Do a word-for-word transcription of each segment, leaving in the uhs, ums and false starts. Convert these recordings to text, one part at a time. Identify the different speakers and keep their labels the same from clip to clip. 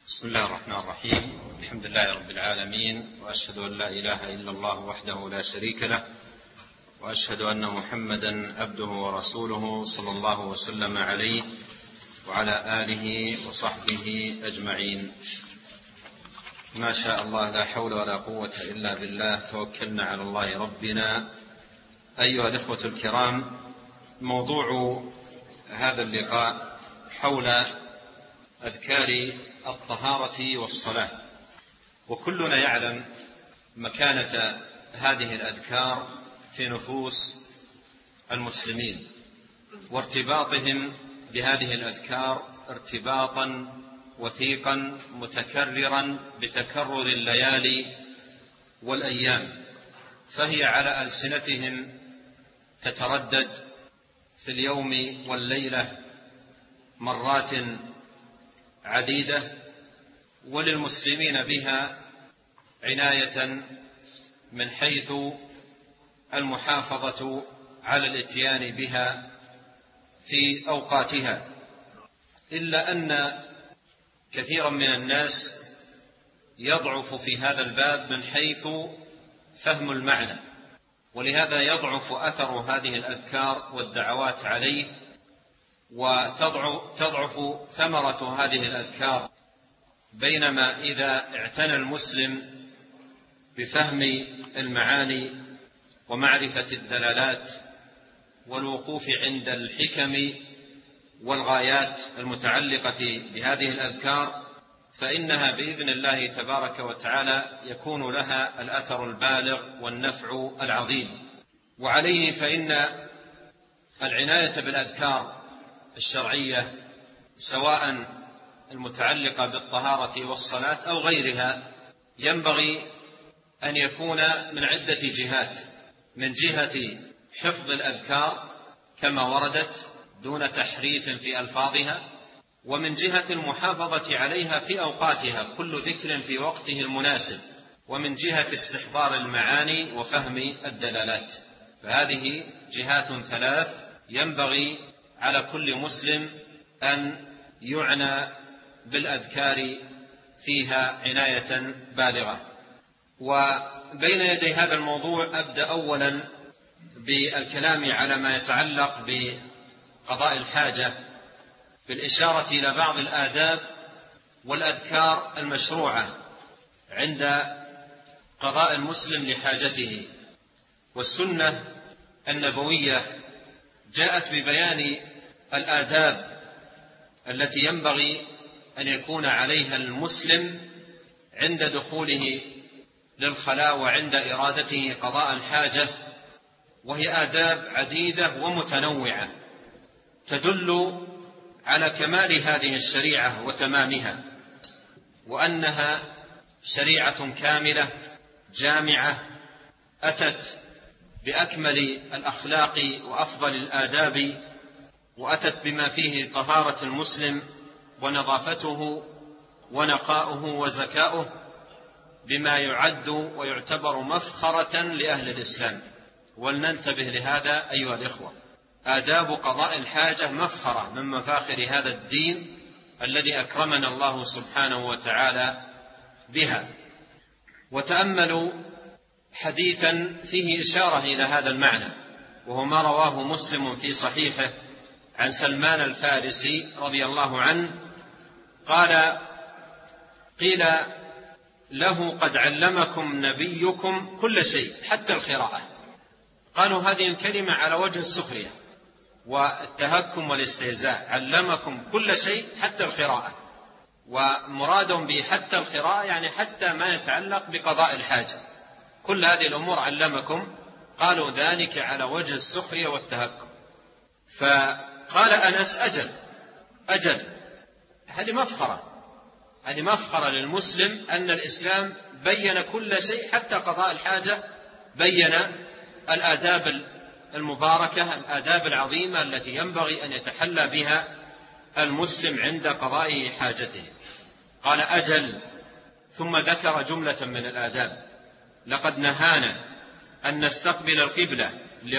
Speaker 1: بسم الله الرحمن الرحيم. الحمد لله رب العالمين، وأشهد أن لا إله إلا الله وحده لا شريك له، وأشهد أن محمدا عبده ورسوله صلى الله وسلم عليه وعلى آله وصحبه أجمعين. ما شاء الله، لا حول ولا قوة إلا بالله، توكلنا على الله ربنا. أيها الإخوة الكرام، موضوع هذا اللقاء حول أذكار الطهارة والصلاة. وكلنا يعلم مكانة هذه الأذكار في نفوس المسلمين، وارتباطهم بهذه الأذكار ارتباطا وثيقا متكررا بتكرر الليالي والأيام، فهي على ألسنتهم تتردد في اليوم والليلة مرات عديدة، وللمسلمين بها عناية من حيث المحافظة على الاتيان بها في أوقاتها، إلا أن كثيرا من الناس يضعف في هذا الباب من حيث فهم المعنى، ولهذا يضعف أثر هذه الأذكار والدعوات عليه، وتضعف ثمرة هذه الأذكار. بينما إذا اعتنى المسلم بفهم المعاني ومعرفة الدلالات والوقوف عند الحكم والغايات المتعلقة بهذه الأذكار، فإنها بإذن الله تبارك وتعالى يكون لها الأثر البالغ والنفع العظيم. وعليه فإن العناية بالأذكار الشرعية سواء المتعلقة بالطهارة والصلاة أو غيرها ينبغي أن يكون من عدة جهات: من جهة حفظ الأذكار كما وردت دون تحريف في ألفاظها، ومن جهة المحافظة عليها في أوقاتها كل ذكر في وقته المناسب، ومن جهة استحضار المعاني وفهم الدلالات. فهذه جهات ثلاث ينبغي على كل مسلم أن يعنى بالأذكار فيها عناية بالغة. وبين يدي هذا الموضوع أبدأ أولا بالكلام على ما يتعلق بقضاء الحاجة، بالإشارة إلى بعض الآداب والأذكار المشروعة عند قضاء المسلم لحاجته. والسنة النبوية جاءت ببيان الآداب التي ينبغي أن يكون عليها المسلم عند دخوله للخلاء وعند إرادته قضاء الحاجة، وهي آداب عديدة ومتنوعة تدل على كمال هذه الشريعة وتمامها، وأنها شريعة كاملة جامعة أتت بأكمل الأخلاق وأفضل الآداب، وأتت بما فيه طهارة المسلم ونظافته ونقاؤه وزكاؤه، بما يعد ويعتبر مفخرة لأهل الإسلام. ولننتبه لهذا أيها الإخوة، آداب قضاء الحاجة مفخرة من مفاخر هذا الدين الذي أكرمنا الله سبحانه وتعالى بها. وتأملوا حديثا فيه إشارة إلى هذا المعنى، وهو ما رواه مسلم في صحيحه عن سلمان الفارسي رضي الله عنه قال: قيل له: قد علمكم نبيكم كل شيء حتى القراءة. قالوا هذه الكلمة على وجه السخرية والتهكم والاستهزاء، علمكم كل شيء حتى القراءة، ومراد به حتى القراءة يعني حتى ما يتعلق بقضاء الحاجة، كل هذه الأمور علمكم. قالوا ذلك على وجه السخرية والتهكم. فقال أنس: أجل أجل، هذه مفخرة، هذه مفخرة للمسلم أن الإسلام بين كل شيء حتى قضاء الحاجة، بين الآداب المباركة، الآداب العظيمة التي ينبغي أن يتحلى بها المسلم عند قضاء حاجته. قال: أجل. ثم ذكر جملة من الآداب: لقد نهانا أن نستقبل القبلة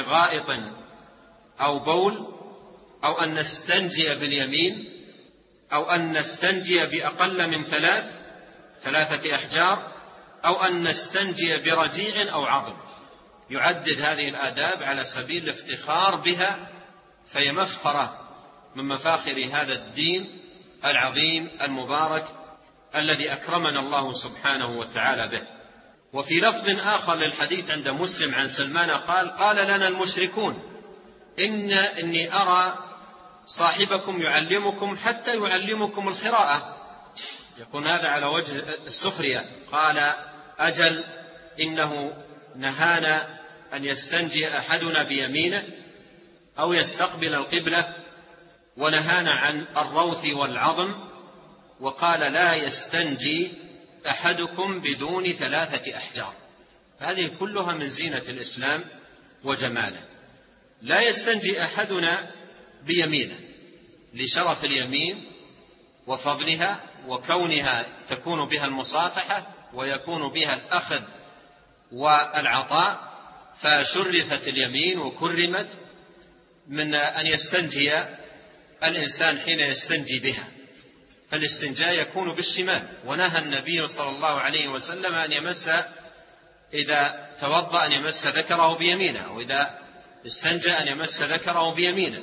Speaker 1: لغائط أو بول، أو أن نستنجي باليمين، أو أن نستنجي بأقل من ثلاث ثلاثة أحجار، أو أن نستنجي برجيع أو عظم. يعدد هذه الآداب على سبيل الافتخار بها، فهي مفخرة من مفاخر هذا الدين العظيم المبارك الذي أكرمنا الله سبحانه وتعالى به. وفي لفظ آخر للحديث عند مسلم عن سلمان قال: قال لنا المشركون إن إني أرى صاحبكم يعلمكم حتى يعلمكم القراءة. يكون هذا على وجه السخرية. قال: أجل، إنه نهانا أن يستنجي أحدنا بيمينه أو يستقبل القبلة، ونهانا عن الروث والعظم، وقال: لا يستنجي أحدكم بدون ثلاثة أحجار. هذه كلها من زينة الإسلام وجماله. لا يستنجي أحدنا بيمينه لشرف اليمين وفضلها، وكونها تكون بها المصافحة ويكون بها الأخذ والعطاء، فشرفت اليمين وكرمت من أن يستنجي الإنسان حين يستنجي بها. فالاستنجاء يكون بالشمال، ونهى النبي صلى الله عليه وسلم أن يمس إذا توضأ أن يمس ذكره بيمينه، وإذا استنجى أن يمس ذكره بيمينه.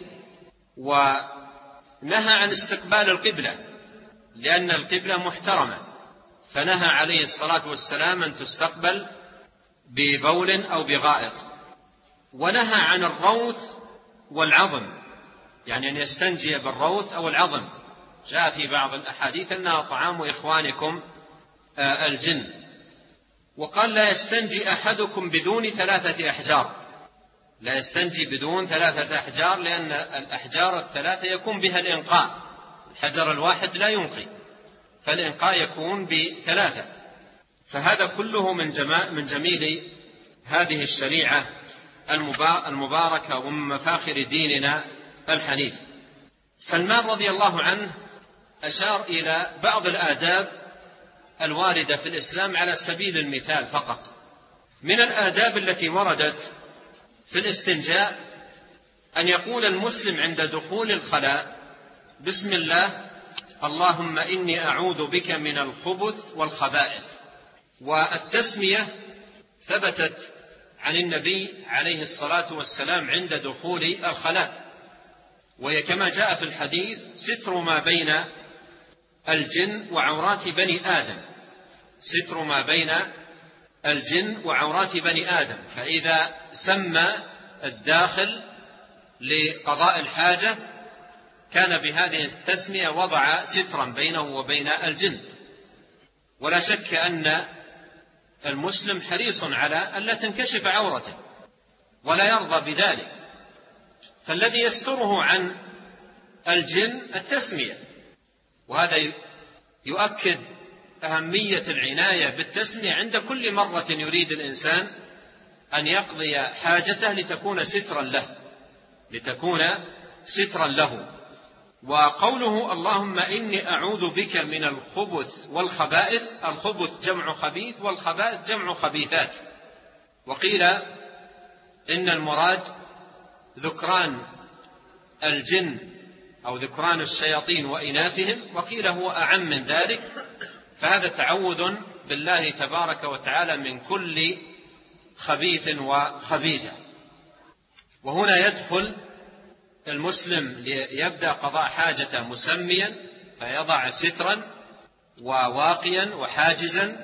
Speaker 1: ونهى عن استقبال القبلة لأن القبلة محترمة، فنهى عليه الصلاة والسلام أن تستقبل ببول أو بغائط. ونهى عن الروث والعظم، يعني أن يستنجي بالروث أو العظم. جاء في بعض الأحاديث أنها طعام إخوانكم الجن. وقال: لا يستنجي أحدكم بدون ثلاثة أحجار. لا يستنجي بدون ثلاثة أحجار، لأن الأحجار الثلاثة يكون بها الإنقاء، الحجر الواحد لا ينقي، فالإنقاء يكون بثلاثة. فهذا كله من من جميل هذه الشريعة المباركة ومن مفاخر ديننا الحنيف. سلمان رضي الله عنه أشار إلى بعض الآداب الواردة في الإسلام على سبيل المثال فقط. من الآداب التي وردت في الاستنجاء أن يقول المسلم عند دخول الخلاء: بسم الله، اللهم إني أعوذ بك من الخبث والخبائث. والتسمية ثبتت عن النبي عليه الصلاة والسلام عند دخول الخلاء، وهي كما جاء في الحديث: ستر ما بين الجن وعورات بني آدم. ستر ما بين الجن وعورات بني آدم. فإذا سمى الداخل لقضاء الحاجة كان بهذه التسمية وضع سترا بينه وبين الجن. ولا شك أن المسلم حريص على أن لا تنكشف عورته ولا يرضى بذلك، فالذي يستره عن الجن التسمية. وهذا يؤكد أهمية العناية بالتسمية عند كل مرة يريد الإنسان أن يقضي حاجته لتكون سترا له لتكون سترا له. وقوله: اللهم إني أعوذ بك من الخبث والخبائث. الخبث جمع خبيث، والخبائث جمع خبيثات. وقيل إن المراد ذكران الجن أو ذكران الشياطين وإناثهم، وقيل هو أعم من ذلك. فهذا تعوذ بالله تبارك وتعالى من كل خبيث وخبيثة. وهنا يدخل المسلم ليبدأ قضاء حاجته مسميا، فيضع سترا وواقيا وحاجزا،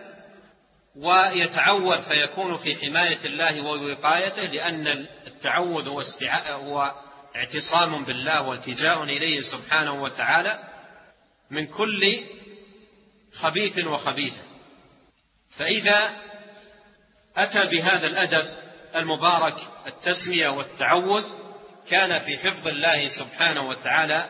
Speaker 1: ويتعوذ فيكون في حماية الله ووقايته، لأن التعوذ هو اعتصام بالله والتجاء إليه سبحانه وتعالى من كل خبيث وخبيثة. فإذا أتى بهذا الأدب المبارك التسمية والتعوذ كان في حفظ الله سبحانه وتعالى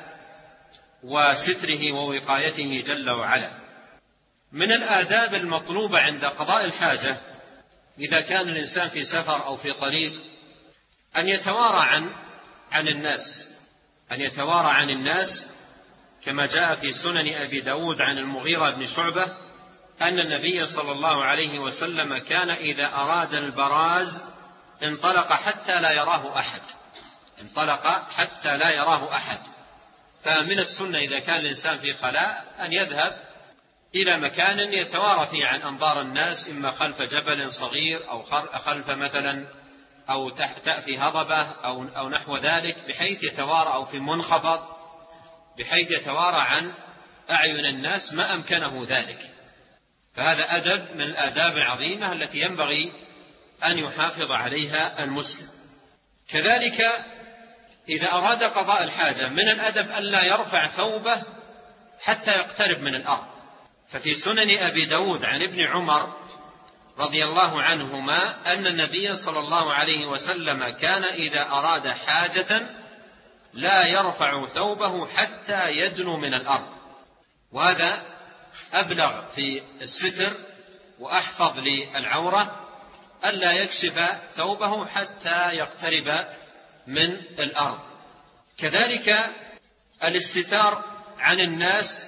Speaker 1: وستره ووقايته جل وعلا. من الآداب المطلوبة عند قضاء الحاجة إذا كان الإنسان في سفر أو في طريق أن يتوارى عن عن الناس أن يتوارى عن الناس كما جاء في سنن أبي داود عن المغيرة بن شعبة أن النبي صلى الله عليه وسلم كان إذا أراد البراز انطلق حتى لا يراه أحد انطلق حتى لا يراه أحد فمن السنة إذا كان الإنسان في خلاء أن يذهب إلى مكان يتوارى فيه عن أنظار الناس، إما خلف جبل صغير أو خلف مثلا أو تأتي هضبة أو, أو نحو ذلك، بحيث يتوارى، أو في منخفض بحيث يتوارى عن أعين الناس ما أمكنه ذلك. فهذا أدب من الآداب العظيمة التي ينبغي أن يحافظ عليها المسلم. كذلك إذا أراد قضاء الحاجة من الأدب ألا يرفع ثوبه حتى يقترب من الأرض. ففي سنن أبي داود عن ابن عمر رضي الله عنهما أن النبي صلى الله عليه وسلم كان إذا أراد حاجة لا يرفع ثوبه حتى يدنو من الأرض، وهذا أبلغ في الستر وأحفظ للعورة ألا يكشف ثوبه حتى يقترب من الأرض. كذلك الاستتار عن الناس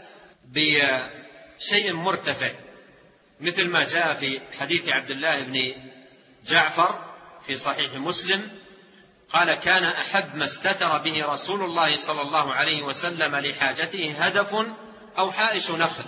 Speaker 1: بشيء مرتفع، مثل ما جاء في حديث عبد الله بن جعفر في صحيح مسلم قال: كان أحب ما استتر به رسول الله صلى الله عليه وسلم لحاجته هدف أو حائش نخل.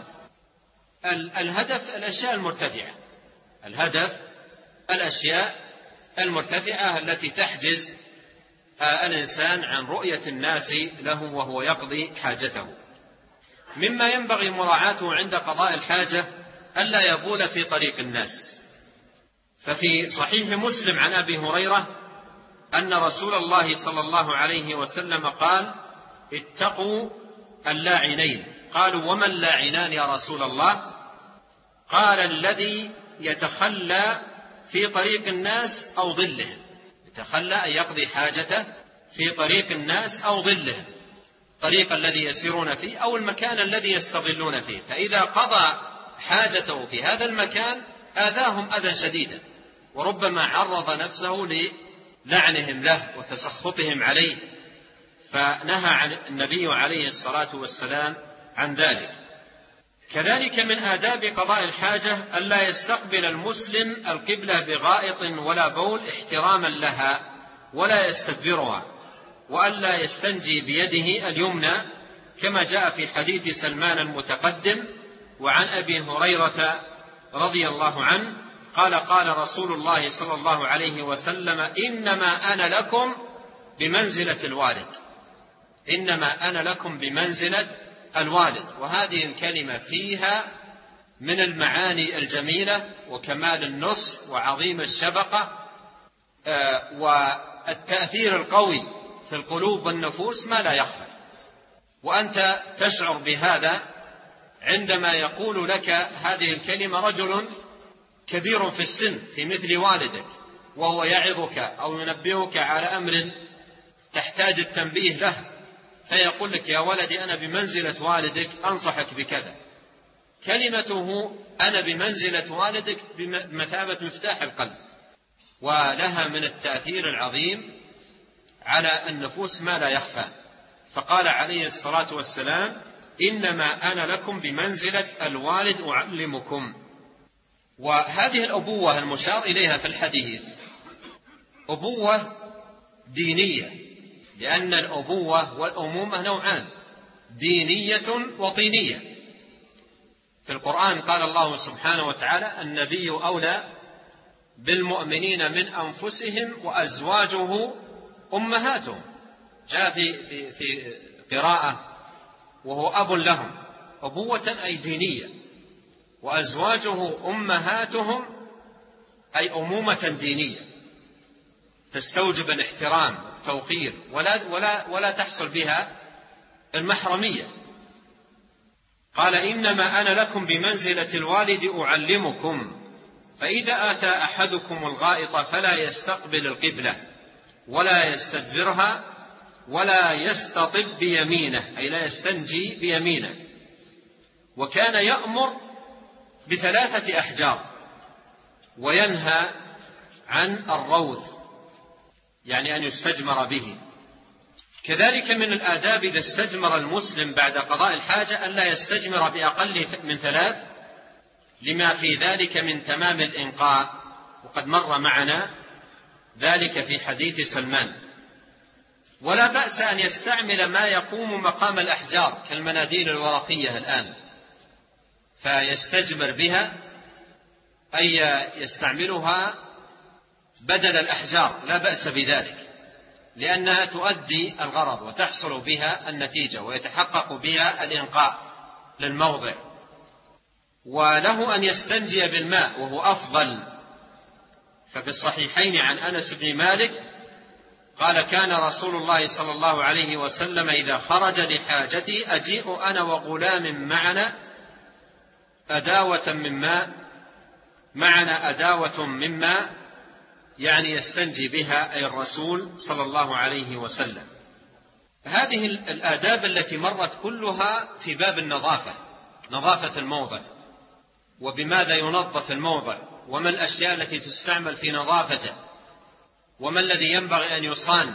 Speaker 1: الهدف الأشياء المرتفعة، الهدف الأشياء المرتفعة التي تحجز الإنسان عن رؤية الناس له وهو يقضي حاجته. مما ينبغي مراعاته عند قضاء الحاجة ألا يبول في طريق الناس. ففي صحيح مسلم عن أبي هريرة أن رسول الله صلى الله عليه وسلم قال: اتقوا اللاعنين. قالوا: وما اللاعنان يا رسول الله؟ قال: الذي يتخلى في طريق الناس أو ظلهم. يتخلى أن يقضي حاجته في طريق الناس أو ظلهم، الطريق الذي يسيرون فيه أو المكان الذي يستظلون فيه، فإذا قضى حاجته في هذا المكان آذاهم أذى شديدا، وربما عرض نفسه للعنهم له وتسخطهم عليه، فنهى عن النبي عليه الصلاة والسلام عن ذلك. كذلك من آداب قضاء الحاجة ألا يستقبل المسلم القبلة بغائط ولا بول احتراما لها ولا يستدبرها، وألا يستنجي بيده اليمنى كما جاء في حديث سلمان المتقدم. وعن أبي هريرة رضي الله عنه قال: قال رسول الله صلى الله عليه وسلم: إنما أنا لكم بمنزلة الوالد. إنما أنا لكم بمنزلة الوالد. وهذه الكلمة فيها من المعاني الجميلة وكمال النصح وعظيم الشفقة والتأثير القوي في القلوب والنفوس ما لا يخفى. وأنت تشعر بهذا عندما يقول لك هذه الكلمة رجل كبير في السن في مثل والدك، وهو يعظك أو ينبهك على أمر تحتاج التنبيه له، فيقول لك: يا ولدي أنا بمنزلة والدك أنصحك بكذا. كلمته أنا بمنزلة والدك بمثابة مفتاح القلب، ولها من التأثير العظيم على النفوس ما لا يخفى. فقال عليه الصلاة والسلام: إنما أنا لكم بمنزلة الوالد أعلمكم. وهذه الأبوة المشار إليها في الحديث أبوة دينية، لأن الأبوة والأمومة نوعان: دينية وطينية. في القرآن قال الله سبحانه وتعالى: النبي أولى بالمؤمنين من أنفسهم وأزواجه أمهاتهم. جاء في, في, في قراءة وهو أب لهم، أبوة أي دينية، وأزواجه أمهاتهم أي أمومة دينية تستوجب الاحترام والتوقير، ولا, ولا, ولا تحصل بها المحرمية. قال: إنما أنا لكم بمنزلة الوالد أعلمكم. فإذا آتى أحدكم الغائط فلا يستقبل القبلة ولا يستدبرها ولا يستطب بيمينه، أي لا يستنجي بيمينه. وكان يأمر بثلاثة أحجار وينهى عن الروث، يعني أن يستجمر به. كذلك من الآداب إذا استجمر المسلم بعد قضاء الحاجة ألا يستجمر بأقل من ثلاث، لما في ذلك من تمام الإنقاء، وقد مر معنا ذلك في حديث سلمان. ولا بأس أن يستعمل ما يقوم مقام الأحجار كالمناديل الورقية الآن، فيستجمر بها، أي يستعملها بدل الأحجار، لا بأس بذلك، لأنها تؤدي الغرض وتحصل بها النتيجة ويتحقق بها الإنقاء للموضع. وله أن يستنجي بالماء وهو أفضل، ففي الصحيحين عن أنس بن مالك قال: كان رسول الله صلى الله عليه وسلم إذا خرج لحاجتي أجيء أنا وغلام معنا أداوة من ماء معنا أداوة من ماء، يعني يستنجي بها أي الرسول صلى الله عليه وسلم. هذه الآداب التي مرت كلها في باب النظافة، نظافة الموضع، وبماذا ينظف الموضع، وما الأشياء التي تستعمل في نظافته، وما الذي ينبغي أن يصان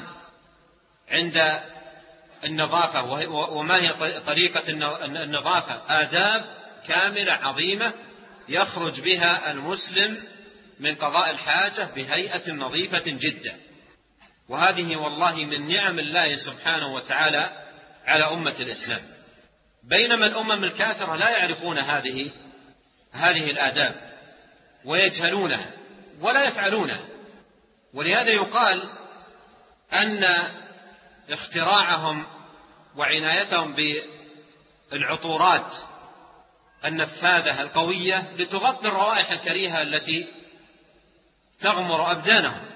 Speaker 1: عند النظافة، وما هي طريقة النظافة. آداب كاملة عظيمة يخرج بها المسلم من قضاء الحاجة بهيئة نظيفة جدا، وهذه والله من نعم الله سبحانه وتعالى على أمة الإسلام، بينما الأمم الكافرة لا يعرفون هذه هذه الآداب ويجهلونها ولا يفعلونها. ولهذا يقال أن اختراعهم وعنايتهم بالعطورات النفاذة القوية لتغطي الروائح الكريهة التي تغمر أبدانهم.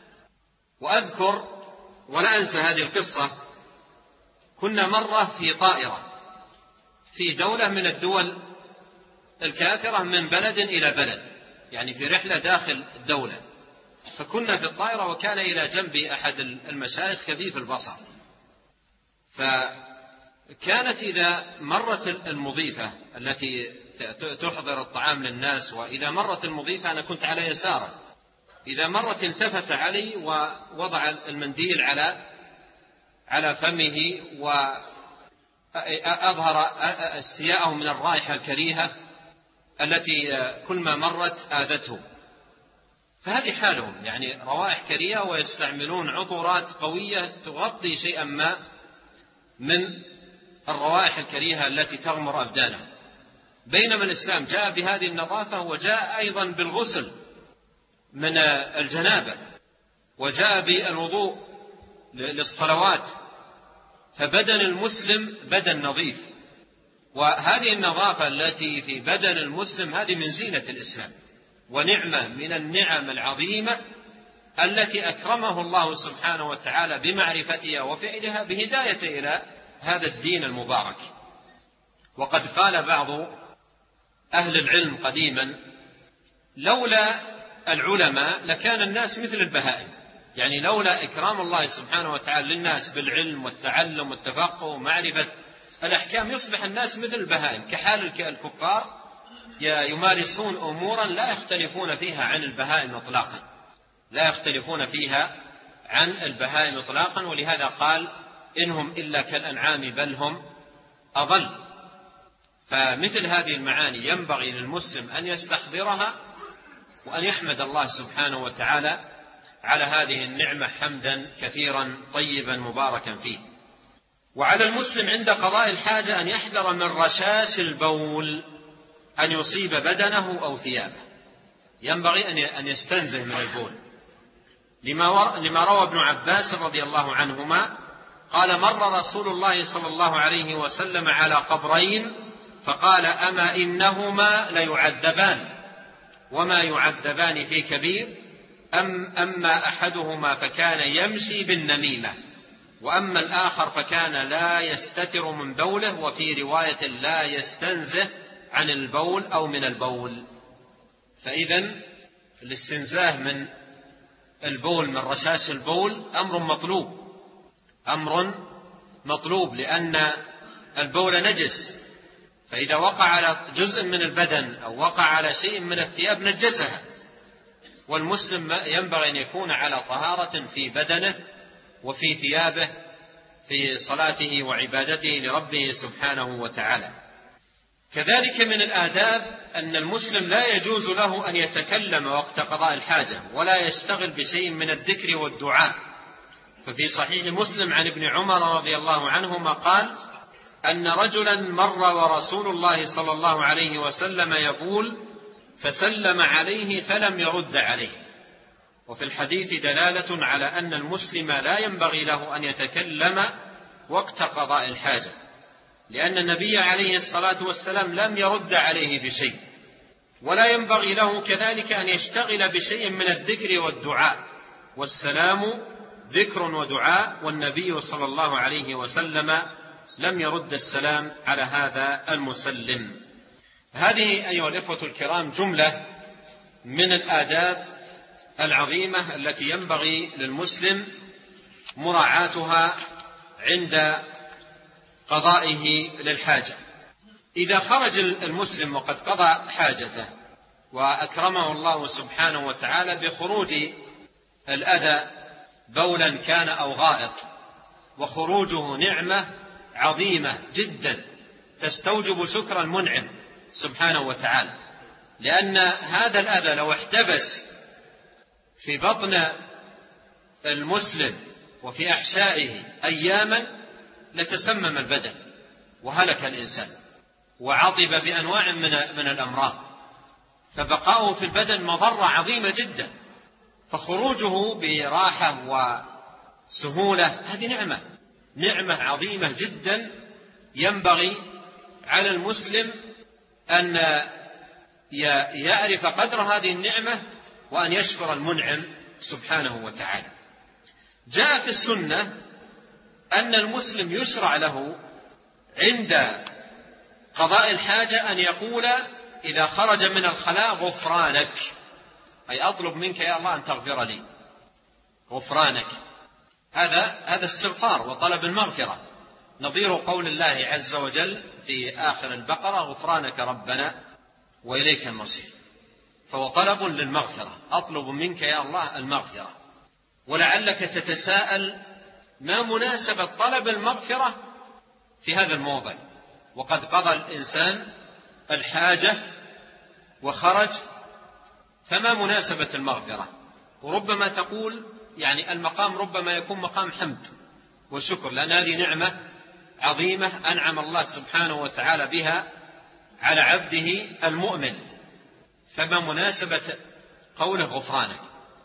Speaker 1: وأذكر ولا أنسى هذه القصة، كنا مرة في طائرة في دولة من الدول الكافرة من بلد إلى بلد، يعني في رحلة داخل الدولة، فكنا في الطائرة وكان إلى جنب أحد المشايخ كفيف البصر، فكانت إذا مرت المضيفة التي تحضر الطعام للناس، وإذا مرت المضيفة أنا كنت على يساره، إذا مرت التفت علي ووضع المنديل على على فمه وأظهر استياءه من الرائحة الكريهة التي كل ما مرت آذته. فهذه حالهم، يعني روائح كريهة ويستعملون عطورات قوية تغطي شيئا ما من الروائح الكريهة التي تغمر أبدانهم، بينما الإسلام جاء بهذه النظافة، وجاء أيضا بالغسل من الجنابة، وجاء بالوضوء للصلوات، فبدن المسلم بدن نظيف. وهذه النظافة التي في بدن المسلم هذه من زينة الإسلام، ونعمة من النعم العظيمة التي أكرمه الله سبحانه وتعالى بمعرفتها وفعلها بهداية إلى هذا الدين المبارك. وقد قال بعض أهل العلم قديما: لولا العلماء لكان الناس مثل البهائم، يعني لولا إكرام الله سبحانه وتعالى للناس بالعلم والتعلم والتفقه ومعرفة الأحكام يصبح الناس مثل البهائم، كحال الكفار يمارسون أمورا لا يختلفون فيها عن البهائم إطلاقا، لا يختلفون فيها عن البهائم إطلاقا. ولهذا قال: إنهم إلا كالأنعام بل هم أضل. فمثل هذه المعاني ينبغي للمسلم أن يستحضرها، وأن يحمد الله سبحانه وتعالى على هذه النعمة حمدا كثيرا طيبا مباركا فيه. وعلى المسلم عند قضاء الحاجة أن يحذر من رشاش البول أن يصيب بدنه أو ثيابه، ينبغي أن يستنزه من البول، لما روى ابن عباس رضي الله عنهما قال: مر رسول الله صلى الله عليه وسلم على قبرين فقال: أما إنهما ليعذبان وما يعذبان في كبير، أم أما أحدهما فكان يمشي بالنميمة، وأما الآخر فكان لا يستتر من بوله، وفي رواية لا يستنزه عن البول أو من البول. فإذن الاستنزاه من البول من رشاش البول أمر مطلوب، أمر مطلوب لأن البول نجس، فإذا وقع على جزء من البدن أو وقع على شيء من الثياب نجسها، والمسلم ينبغي أن يكون على طهارة في بدنه وفي ثيابه في صلاته وعبادته لربه سبحانه وتعالى. كذلك من الآداب أن المسلم لا يجوز له أن يتكلم وقت قضاء الحاجة، ولا يشتغل بشيء من الذكر والدعاء، ففي صحيح مسلم عن ابن عمر رضي الله عنهما قال أن رجلا مر ورسول الله صلى الله عليه وسلم يقول فسلم عليه فلم يرد عليه. وفي الحديث دلالة على أن المسلم لا ينبغي له أن يتكلم وقت قضاء الحاجة، لأن النبي عليه الصلاة والسلام لم يرد عليه بشيء، ولا ينبغي له كذلك أن يشتغل بشيء من الذكر والدعاء، والسلام ذكر ودعاء، والنبي صلى الله عليه وسلم لم يرد السلام على هذا المسلم. هذه أيها الإخوة الكرام جملة من الآداب العظيمة التي ينبغي للمسلم مراعاتها عند قضائه للحاجة. إذا خرج المسلم وقد قضى حاجته وأكرمه الله سبحانه وتعالى بخروج الأذى بولا كان أو غائط، وخروجه نعمة عظيمة جدا تستوجب شكر المنعم سبحانه وتعالى، لأن هذا الأذى لو احتبس في بطن المسلم وفي أحشائه أياما لتسمم البدن وهلك الإنسان وعطب بأنواع من الأمراض، فبقاؤه في البدن مضرة عظيمة جدا. فخروجه براحة وسهولة هذه نعمة نعمة عظيمة جدا، ينبغي على المسلم أن يعرف قدر هذه النعمة وأن يشكر المنعم سبحانه وتعالى. جاء في السنة أن المسلم يشرع له عند قضاء الحاجة أن يقول إذا خرج من الخلاء غفرانك، أي أطلب منك يا الله أن تغفر لي، غفرانك. هذا هذا استغفار وطلب المغفرة، نظير قول الله عز وجل في آخر البقرة غفرانك ربنا وإليك المصير، فهو طلب للمغفرة، أطلب منك يا الله المغفرة. ولعلك تتساءل ما مناسبة طلب المغفرة في هذا الموضع وقد قضى الإنسان الحاجة وخرج، فما مناسبة المغفرة؟ وربما تقول يعني المقام ربما يكون مقام حمد وشكر، لأن هذه نعمة عظيمة أنعم الله سبحانه وتعالى بها على عبده المؤمن، فما مناسبة قوله غفرانك؟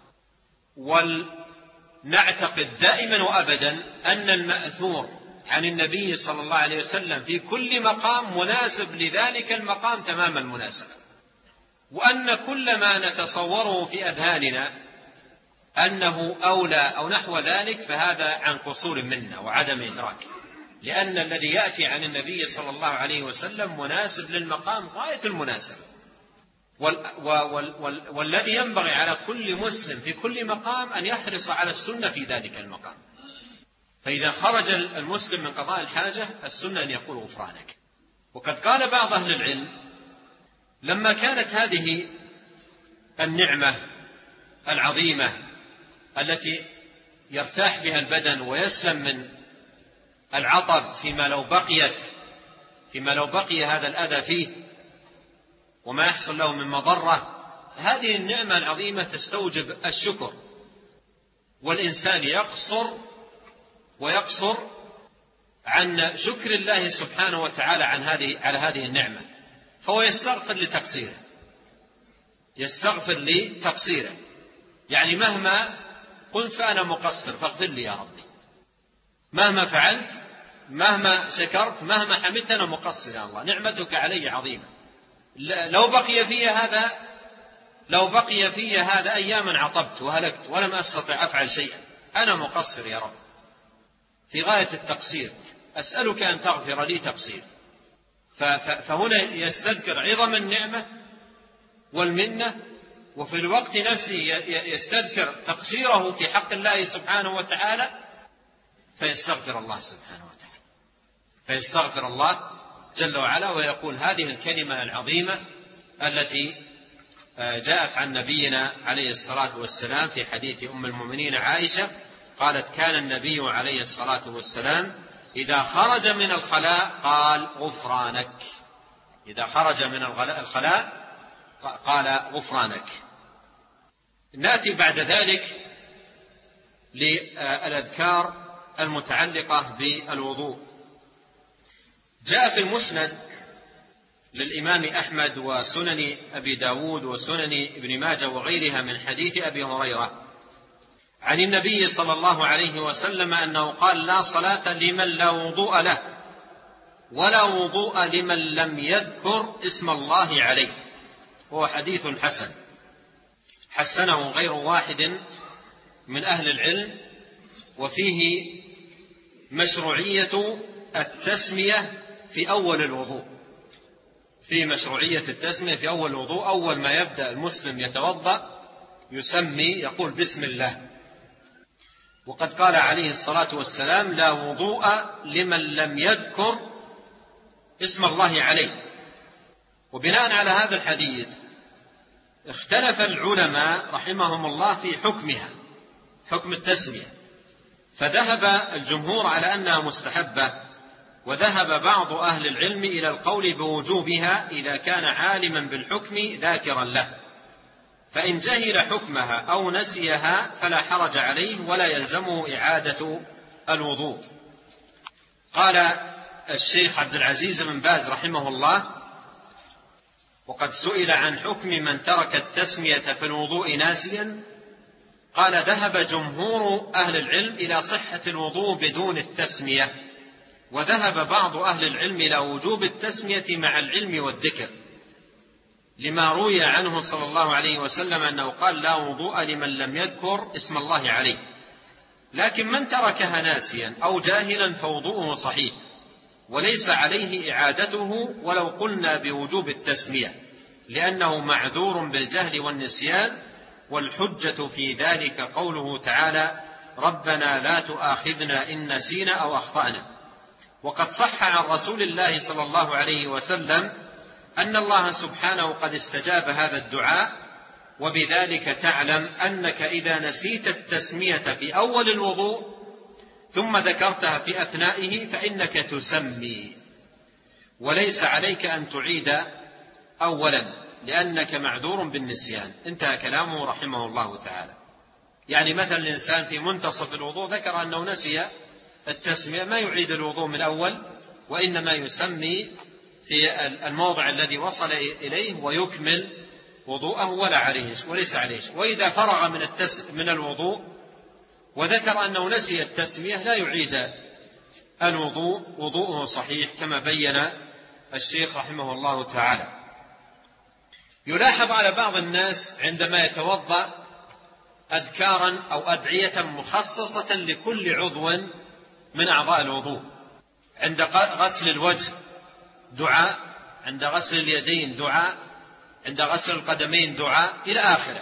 Speaker 1: ولنعتقد دائما وأبدا أن المأثور عن النبي صلى الله عليه وسلم في كل مقام مناسب لذلك المقام تمام المناسبة، وأن كل ما نتصوره في أذهاننا أنه أولى أو نحو ذلك فهذا عن قصور منا وعدم إدراك، لأن الذي يأتي عن النبي صلى الله عليه وسلم مناسب للمقام غاية المناسبة، والذي ينبغي على كل مسلم في كل مقام أن يحرص على السنة في ذلك المقام. فإذا خرج المسلم من قضاء الحاجة السنة أن يقول غفرانك. وقد قال بعض أهل العلم لما كانت هذه النعمة العظيمة التي يرتاح بها البدن ويسلم من العطب فيما لو بقيت فيما لو بقي هذا الأذى فيه وما يحصل له من مضرة، هذه النعمة العظيمة تستوجب الشكر، والإنسان يقصر ويقصر عن شكر الله سبحانه وتعالى عن هذه على هذه النعمة، فهو يستغفر لتقصيره يستغفر لتقصيره يعني مهما قلت فأنا مقصر فاغفر لي يا ربي، مهما فعلت مهما شكرت مهما حمدت أنا مقصر يا الله، نعمتك علي عظيمة، لو بقي في هذا لو بقي في هذا أياما عطبت وهلكت ولم أستطع أفعل شيئا، أنا مقصر يا رب في غاية التقصير، أسألك أن تغفر لي تقصير. فهنا يستذكر عظم النعمة والمنة، وفي الوقت نفسه يستذكر تقصيره في حق الله سبحانه وتعالى، فيستغفر الله سبحانه وتعالى فيستغفر الله جل وعلا ويقول هذه الكلمة العظيمة التي جاءت عن نبينا عليه الصلاة والسلام في حديث أم المؤمنين عائشة قالت كان النبي عليه الصلاة والسلام إذا خرج من الخلاء قال غفرانك، إذا خرج من الخلاء قال غفرانك. نأتي بعد ذلك للأذكار المتعلقة بالوضوء. جاء في المسند للإمام أحمد وسنن أبي داود وسنن ابن ماجه وغيرها من حديث أبي هريرة عن النبي صلى الله عليه وسلم أنه قال: لا صلاة لمن لا وضوء له، ولا وضوء لمن لم يذكر اسم الله عليه. هو حديث حسن حسنه غير واحد من أهل العلم، وفيه مشروعية التسمية في أول الوضوء. في مشروعية التسمية في أول الوضوء، أول ما يبدأ المسلم يتوضأ يسمي، يقول بسم الله. وقد قال عليه الصلاة والسلام: لا وضوء لمن لم يذكر اسم الله عليه. وبناء على هذا الحديث اختلف العلماء رحمهم الله في حكمها، حكم التسمية، فذهب الجمهور على أنها مستحبة، وذهب بعض أهل العلم إلى القول بوجوبها إذا كان عالما بالحكم ذاكرا له، فإن جهل حكمها أو نسيها فلا حرج عليه ولا يلزمه إعادة الوضوء. قال الشيخ عبد العزيز بن باز رحمه الله: وقد سئل عن حكم من ترك التسمية في الوضوء ناسيا، قال: ذهب جمهور أهل العلم إلى صحة الوضوء بدون التسمية، وذهب بعض أهل العلم إلى وجوب التسمية مع العلم والذكر، لما روي عنه صلى الله عليه وسلم أنه قال: لا وضوء لمن لم يذكر اسم الله عليه. لكن من تركها ناسيا أو جاهلا فوضوءه صحيح وليس عليه إعادته ولو قلنا بوجوب التسمية، لأنه معذور بالجهل والنسيان، والحجة في ذلك قوله تعالى: ربنا لا تؤاخذنا إن نسينا أو أخطأنا. وقد صح عن رسول الله صلى الله عليه وسلم أن الله سبحانه قد استجاب هذا الدعاء، وبذلك تعلم أنك إذا نسيت التسمية في أول الوضوء ثم ذكرتها في أثنائه فإنك تسمي، وليس عليك أن تعيد أولا لأنك معذور بالنسيان. انتهى كلامه رحمه الله تعالى. يعني مثلا الإنسان في منتصف الوضوء ذكر أنه نسي التسمية، ما يعيد الوضوء من الأول، وإنما يسمي في الموضع الذي وصل إليه ويكمل وضوءه ولا عليه وليس عليه. وإذا فرغ من من الوضوء وذكر أنه نسي التسمية لا يعيد الوضوء، وضوءه صحيح كما بين الشيخ رحمه الله تعالى. يلاحظ على بعض الناس عندما يتوضأ أذكارا أو أدعية مخصصة لكل عضو من أعضاء الوضوء. عند غسل الوجه دعاء، عند غسل اليدين دعاء، عند غسل القدمين دعاء، إلى آخره.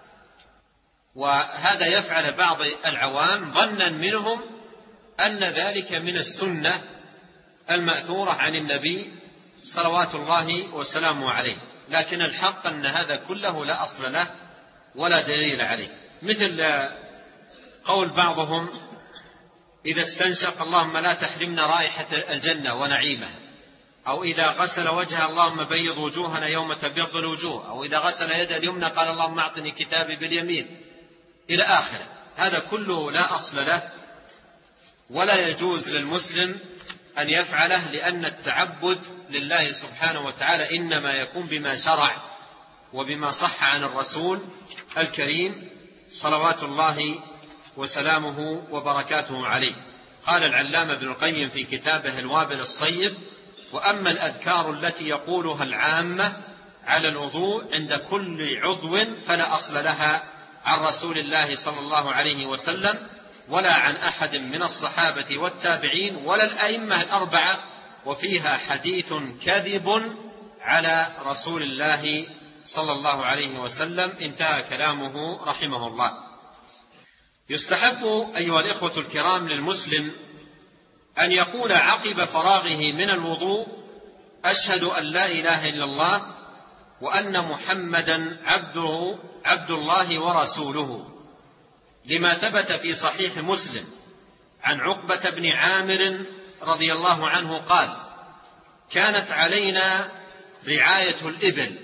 Speaker 1: وهذا يفعل بعض العوام ظنا منهم أن ذلك من السنة المأثورة عن النبي صلوات الله وسلامه عليه، لكن الحق أن هذا كله لا أصل له ولا دليل عليه. مثل قول بعضهم: إذا استنشق اللهم لا تحرمنا رائحة الجنة ونعيمها، أو إذا غسل وجهه اللهم بيض وجوهنا يوم تبيض الوجوه، أو إذا غسل يده اليمنى قال اللهم أعطني كتابي باليمين، إلى آخره. هذا كله لا أصل له ولا يجوز للمسلم أن يفعله، لأن التعبد لله سبحانه وتعالى إنما يكون بما شرع وبما صح عن الرسول الكريم صلوات الله وسلامه وبركاته عليه. قال العلامة ابن القيم في كتابه الوابل الصيب: وأما الأذكار التي يقولها العامة على الوضوء عند كل عضو فلا أصل لها عن رسول الله صلى الله عليه وسلم ولا عن أحد من الصحابة والتابعين ولا الأئمة الأربعة، وفيها حديث كذب على رسول الله صلى الله عليه وسلم. انتهى كلامه رحمه الله. يستحب أيها الإخوة الكرام للمسلم أن يقول عقب فراغه من الوضوء: أشهد أن لا إله إلا الله وأن محمدا عبده عبد الله ورسوله، لما ثبت في صحيح مسلم عن عقبة بن عامر رضي الله عنه قال: كانت علينا رعاية الإبل،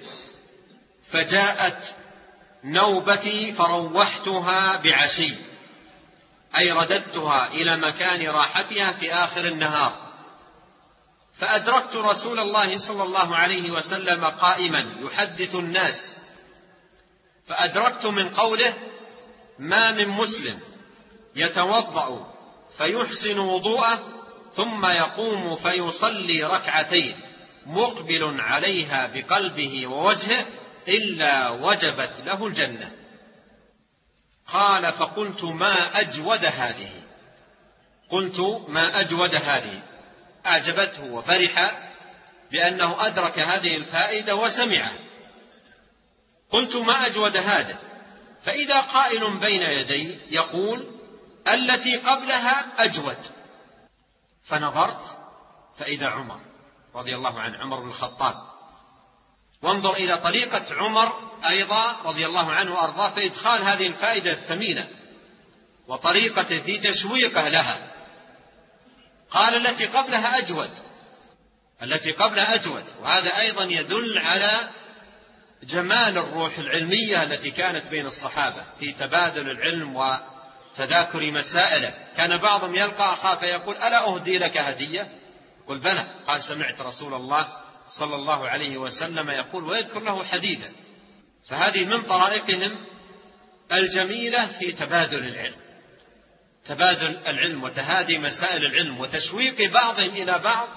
Speaker 1: فجاءت نوبتي فروحتها بعشي، أي رددتها إلى مكان راحتها في آخر النهار، فأدركت رسول الله صلى الله عليه وسلم قائما يحدث الناس، فأدركت من قوله: ما من مسلم يتوضأ فيحسن وضوءه ثم يقوم فيصلي ركعتين مقبل عليها بقلبه ووجهه إلا وجبت له الجنة. قال: فقلت: ما أجود هذه قلت ما أجود هذه أعجبته وفرح بأنه أدرك هذه الفائدة وسمعه. قلت: ما أجود هذا؟ فإذا قائل بين يدي يقول: التي قبلها أجود. فنظرت فإذا عمر رضي الله عنه، عمر بن الخطاب. وانظر إلى طريقة عمر أيضا رضي الله عنه وأرضاه في إدخال هذه الفائدة الثمينة وطريقة في تشويقه لها. قال: التي قبلها أجود، التي قبلها أجود. وهذا أيضا يدل على جمال الروح العلمية التي كانت بين الصحابة في تبادل العلم وتذاكر مسائله. كان بعضهم يلقى أخاه فيقول: ألا أهدي لك هدية؟ قل: بلى. قال: سمعت رسول الله صلى الله عليه وسلم يقول، ويذكر له حديثا. فهذه من طرائقهم الجميلة في تبادل العلم، تبادل العلم وتهادي مسائل العلم وتشويق بعضهم إلى بعض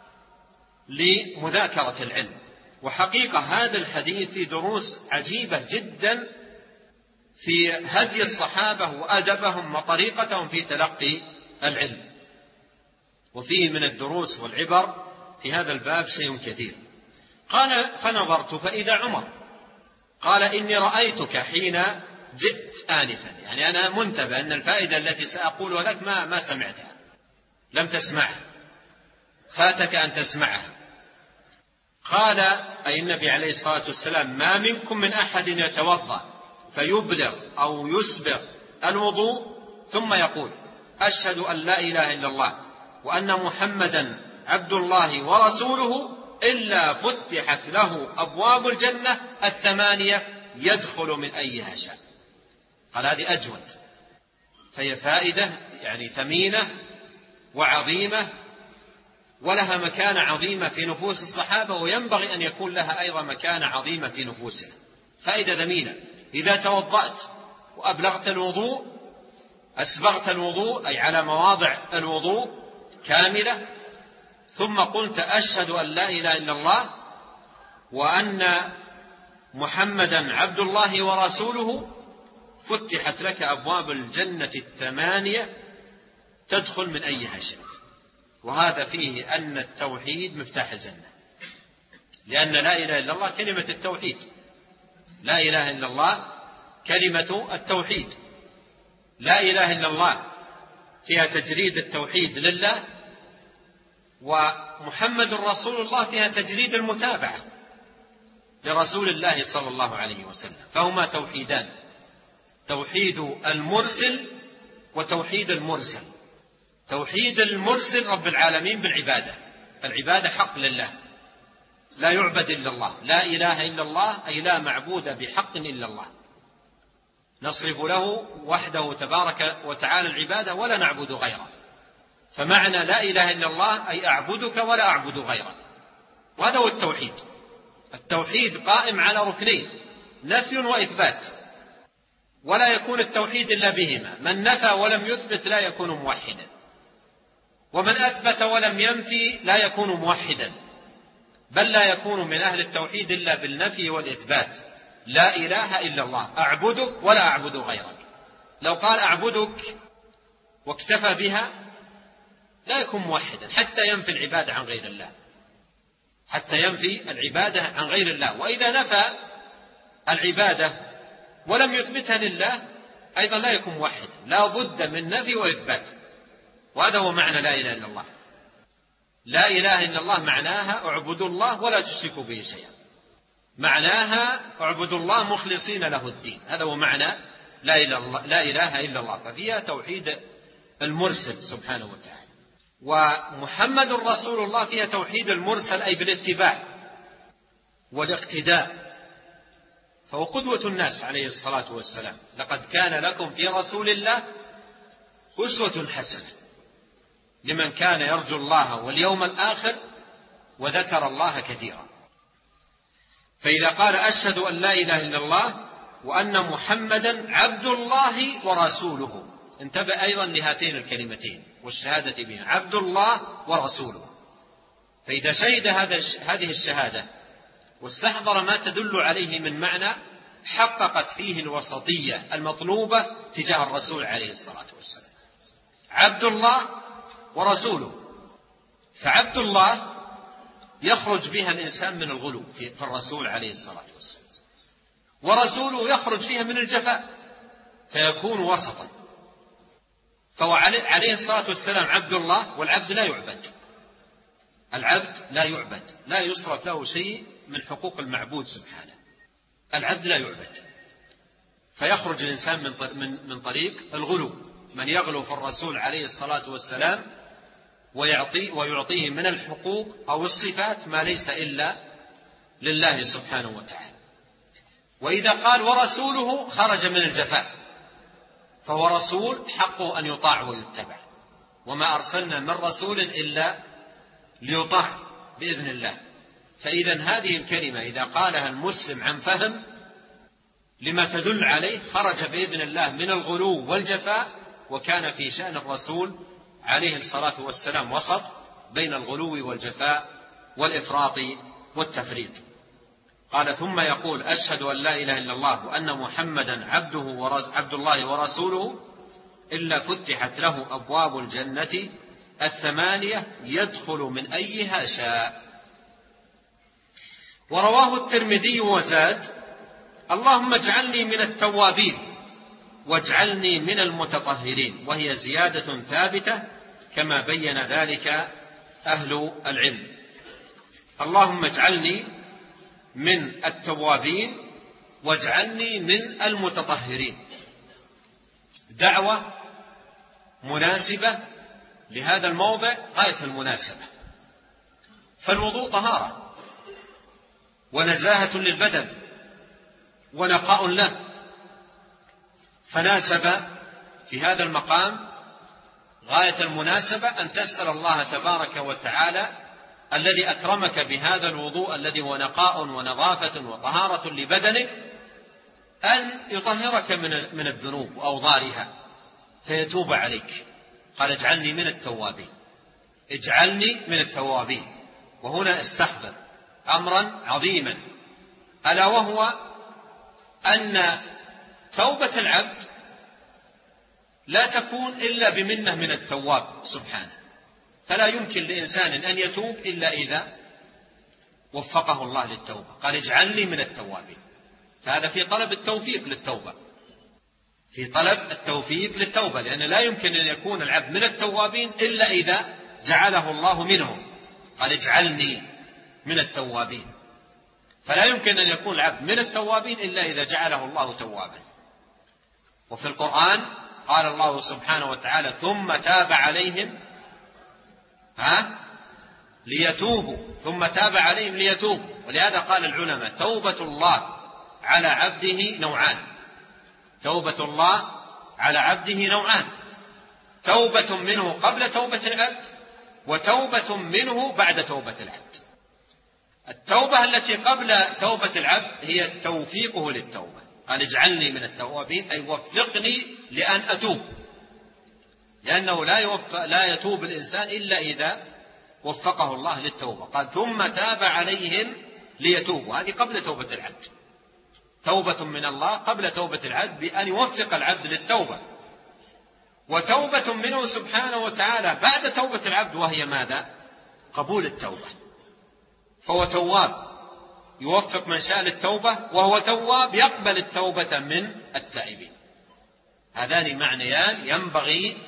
Speaker 1: لمذاكرة العلم. وحقيقة هذا الحديث في دروس عجيبة جدا في هدي الصحابة وأدبهم وطريقتهم في تلقي العلم، وفيه من الدروس والعبر في هذا الباب شيء كثير. قال: فنظرت فإذا عمر. قال: إني رأيتك حين جئت آنفا، يعني أنا منتبه أن الفائدة التي سأقولها لك ما ما سمعتها، لم تسمعها، فاتك أن تسمعها. قال أي النبي عليه الصلاة والسلام: ما منكم من أحد يتوضأ فيبلغ أو يسبغ الوضوء ثم يقول: أشهد أن لا إله إلا الله وأن محمدا عبد الله ورسوله إلا فتحت له أبواب الجنة الثمانية يدخل من أيها شاء. قال: هذه أجود، فهي فائدة يعني ثمينة وعظيمة ولها مكانة عظيمة في نفوس الصحابة، وينبغي أن يكون لها أيضا مكانة عظيمة في نفوسنا. فائدة ثمينة: إذا توضأت وأبلغت الوضوء، أسبغت الوضوء أي على مواضع الوضوء كاملة، ثم قلت: أشهد أن لا إله إلا الله وأن محمدا عبد الله ورسوله، فتحت لك أبواب الجنة الثمانية تدخل من أيها شاء. وهذا فيه أن التوحيد مفتاح الجنة، لأن لا إله إلا الله كلمة التوحيد، لا إله إلا الله كلمة التوحيد، لا إله إلا الله فيها تجريد التوحيد لله، ومحمد رسول الله فيها تجريد المتابعة لرسول الله صلى الله عليه وسلم. فهما توحيدان: توحيد المرسل وتوحيد المرسل. توحيد المرسل رب العالمين بالعبادة، العبادة حق لله، لا يعبد إلا الله، لا إله إلا الله أي لا معبود بحق إلا الله، نصرف له وحده تبارك وتعالى العبادة ولا نعبد غيره. فمعنى لا إله إلا الله أي أعبدك ولا أعبد غيرك، وهذا هو التوحيد. التوحيد قائم على ركنين: نفي وإثبات، ولا يكون التوحيد إلا بهما. من نفى ولم يثبت لا يكون موحدا، ومن أثبت ولم ينفي لا يكون موحدا، بل لا يكون من أهل التوحيد إلا بالنفي والإثبات. لا إله إلا الله، أعبدك ولا أعبد غيرك. لو قال أعبدك واكتفى بها لا يكون موحدا حتى ينفي العبادة عن غير الله، حتى ينفي العبادة عن غير الله. وإذا نفى العبادة ولم يثبتها لله أيضا لا يكون موحدا، لا بد من نفي وإثبات. وهذا هو معنى لا إله إلا الله. لا إله إلا الله معناها اعبدوا الله ولا تشركوا به شيئا، معناها اعبدوا الله مخلصين له الدين. هذا هو معنى لا إله إلا الله، ففيها توحيد المرسل سبحانه وتعالى. ومحمد رسول الله فيها توحيد المرسل أي بالاتباع والاقتداء، فهو قدوة الناس عليه الصلاة والسلام. لقد كان لكم في رسول الله أسوة حسنة لمن كان يرجو الله واليوم الآخر وذكر الله كثيرا. فإذا قال أشهد أن لا إله إلا الله وأن محمدا عبد الله ورسوله، انتبه أيضا لهاتين الكلمتين والشهادة بها، عبد الله ورسوله. فإذا شهد هذه الشهادة واستحضر ما تدل عليه من معنى، حققت فيه الوسطية المطلوبة تجاه الرسول عليه الصلاة والسلام. عبد الله ورسوله، فعبد الله يخرج بها الإنسان من الغلو في الرسول عليه الصلاة والسلام، ورسوله يخرج فيها من الجفاء فيكون وسطا. فهو عليه الصلاة والسلام عبد الله، والعبد لا يعبد، العبد لا يعبد، لا يصرف له شيء من حقوق المعبود سبحانه، العبد لا يعبد. فيخرج الإنسان من من طريق الغلو، من يغلو في الرسول عليه الصلاة والسلام ويعطي ويعطيه من الحقوق أو الصفات ما ليس إلا لله سبحانه وتعالى. وإذا قال ورسوله خرج من الجفاء، فهو رسول حقه أن يطاع ويتبع، وما أرسلنا من رسول إلا ليطاع بإذن الله. فإذا هذه الكلمة إذا قالها المسلم عن فهم لما تدل عليه خرج بإذن الله من الغلو والجفاء، وكان في شأن الرسول عليه الصلاة والسلام وسط بين الغلو والجفاء والإفراط والتفريط. قال ثم يقول أشهد أن لا إله إلا الله وأن محمدا عبده ورز... عبد الله ورسوله إلا فتحت له أبواب الجنة الثمانية يدخل من أيها شاء. ورواه الترمذي وزاد اللهم اجعلني من التوابين واجعلني من المتطهرين، وهي زيادة ثابتة كما بين ذلك أهل العلم. اللهم اجعلني من التوابين واجعلني من المتطهرين، دعوة مناسبة لهذا الموضع غاية المناسبة. فالوضوء طهارة ونزاهة للبدن ونقاء له، فناسب في هذا المقام غاية المناسبة أن تسأل الله تبارك وتعالى الذي أكرمك بهذا الوضوء الذي هو نقاء ونظافة وطهارة لبدنك أن يطهرك من الذنوب وأوضارها فيتوب عليك. قال اجعلني من التوابين، اجعلني من التوابين. وهنا استحضر أمرا عظيما، ألا وهو أن توبة العبد لا تكون إلا بمنة من التواب سبحانه، فلا يمكن لإنسان أن يتوب إلا إذا وفقه الله للتوبة. قال اجعلني من التوابين، فهذا في طلب التوفيق للتوبة، في طلب التوفيق للتوبة، لأن لا يمكن أن يكون العبد من التوابين إلا إذا جعله الله منهم. قال اجعلني من التوابين، فلا يمكن أن يكون العبد من التوابين إلا إذا جعله الله توابا. وفي القرآن قال الله سبحانه وتعالى ثم تاب عليهم ها ليتوبوا، ثم تاب عليهم ليتوبوا. ولهذا قال العلماء توبة الله على عبده نوعان، توبة الله على عبده نوعان، توبة منه قبل توبة العبد وتوبة منه بعد توبة العبد. التوبة التي قبل توبة العبد هي توفيقه للتوبة، قال اجعلني من التوابين أي وفقني لأن أتوب، لأنه لا, يوفق لا يتوب الإنسان إلا إذا وفقه الله للتوبة. قال ثم تاب عليهم ليتوبوا، هذه قبل توبة العبد، توبة من الله قبل توبة العبد بأن يوفق العبد للتوبة، وتوبة منه سبحانه وتعالى بعد توبة العبد، وهي ماذا؟ قبول التوبة. فهو تواب يوفق من شاء للتوبة، وهو تواب يقبل التوبة من التائبين. هذان معنيان ينبغي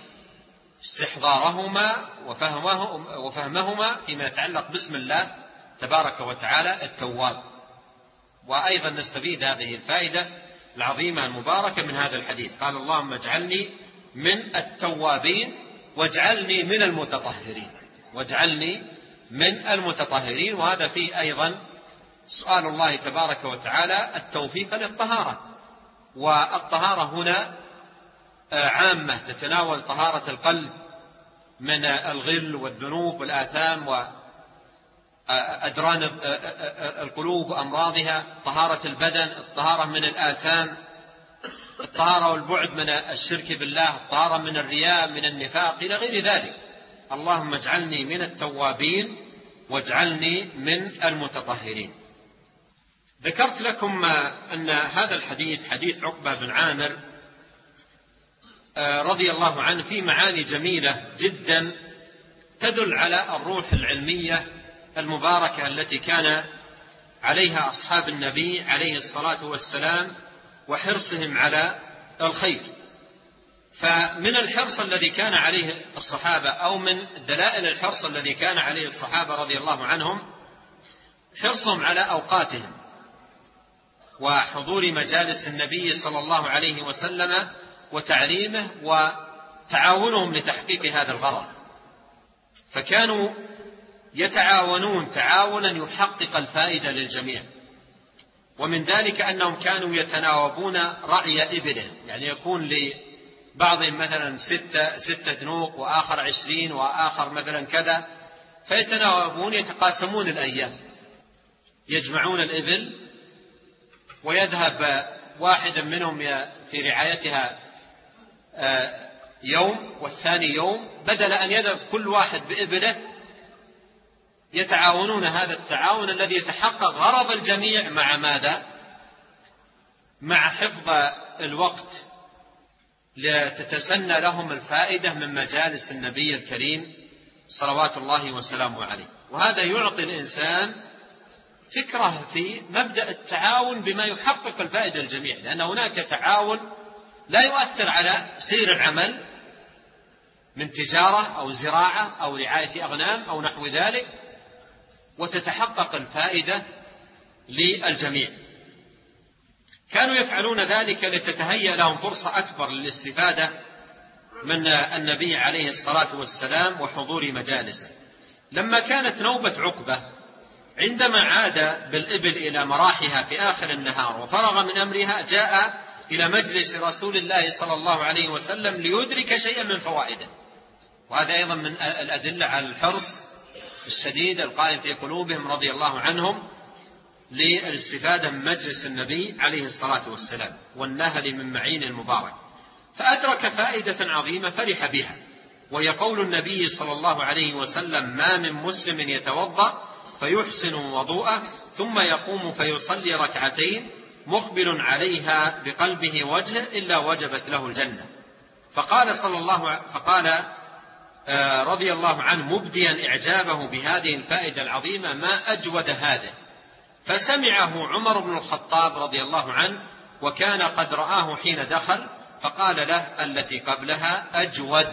Speaker 1: استحضارهما وفهمهما فيما يتعلق باسم الله تبارك وتعالى التواب. وأيضا نستفيد هذه الفائدة العظيمة المباركة من هذا الحديث. قال اللهم اجعلني من التوابين واجعلني من المتطهرين، واجعلني من المتطهرين. وهذا فيه أيضا سؤال الله تبارك وتعالى التوفيق للطهارة، والطهارة هنا عامة تتناول طهارة القلب من الغل والذنوب والآثام وأدران القلوب وأمراضها، طهارة البدن، الطهارة من الآثام، الطهارة والبعد من الشرك بالله، الطهارة من الرياء، من النفاق، إلى غير ذلك. اللهم اجعلني من التوابين واجعلني من المتطهرين. ذكرت لكم أن هذا الحديث حديث عقبة بن عامر رضي الله عنه فيه معاني جميلة جدا تدل على الروح العلمية المباركة التي كان عليها أصحاب النبي عليه الصلاة والسلام وحرصهم على الخير. فمن الحرص الذي كان عليه الصحابة أو من دلائل الحرص الذي كان عليه الصحابة رضي الله عنهم حرصهم على أوقاتهم وحضور مجالس النبي صلى الله عليه وسلم وتعليمه وتعاونهم لتحقيق هذا الغرض. فكانوا يتعاونون تعاونا يحقق الفائدة للجميع، ومن ذلك أنهم كانوا يتناوبون رعي إبله، يعني يكون لبعضهم مثلا ستة, ستة نوق وآخر عشرين وآخر مثلا كذا، فيتناوبون يتقاسمون الأيام، يجمعون الإبل ويذهب واحد منهم في رعايتها يوم والثاني يوم، بدل أن يذهب كل واحد بإبله يتعاونون هذا التعاون الذي يتحقق غرض الجميع مع ماذا؟ مع حفظ الوقت لتتسنى لهم الفائدة من مجالس النبي الكريم صلوات الله وسلامه عليه. وهذا يعطي الإنسان فكرة في مبدأ التعاون بما يحقق الفائدة للجميع، لأن هناك تعاون لا يؤثر على سير العمل من تجارة أو زراعة أو رعاية أغنام أو نحو ذلك، وتتحقق الفائدة للجميع. كانوا يفعلون ذلك لتتهيأ لهم فرصة أكبر للاستفادة من النبي عليه الصلاة والسلام وحضور مجالسه. لما كانت نوبة عقبة عندما عاد بالإبل إلى مراحها في آخر النهار وفرغ من أمرها، جاء إلى مجلس رسول الله صلى الله عليه وسلم ليدرك شيئا من فوائده. وهذا أيضا من الأدلة على الحرص الشديد القائم في قلوبهم رضي الله عنهم للاستفادة من مجلس النبي عليه الصلاة والسلام والنهل من معين المبارك. فأدرك فائدة عظيمة فرح بها، وهي قول النبي صلى الله عليه وسلم: ما من مسلم يتوضأ فيحسن وضوءه ثم يقوم فيصلي ركعتين مقبل عليها بقلبه وجهه إلا وجبت له الجنة. فقال صلى الله فقال رضي الله عنه مبديا إعجابه بهذه الفائدة العظيمة: ما أجود هذا. فسمعه عمر بن الخطاب رضي الله عنه وكان قد رآه حين دخل، فقال له: التي قبلها أجود.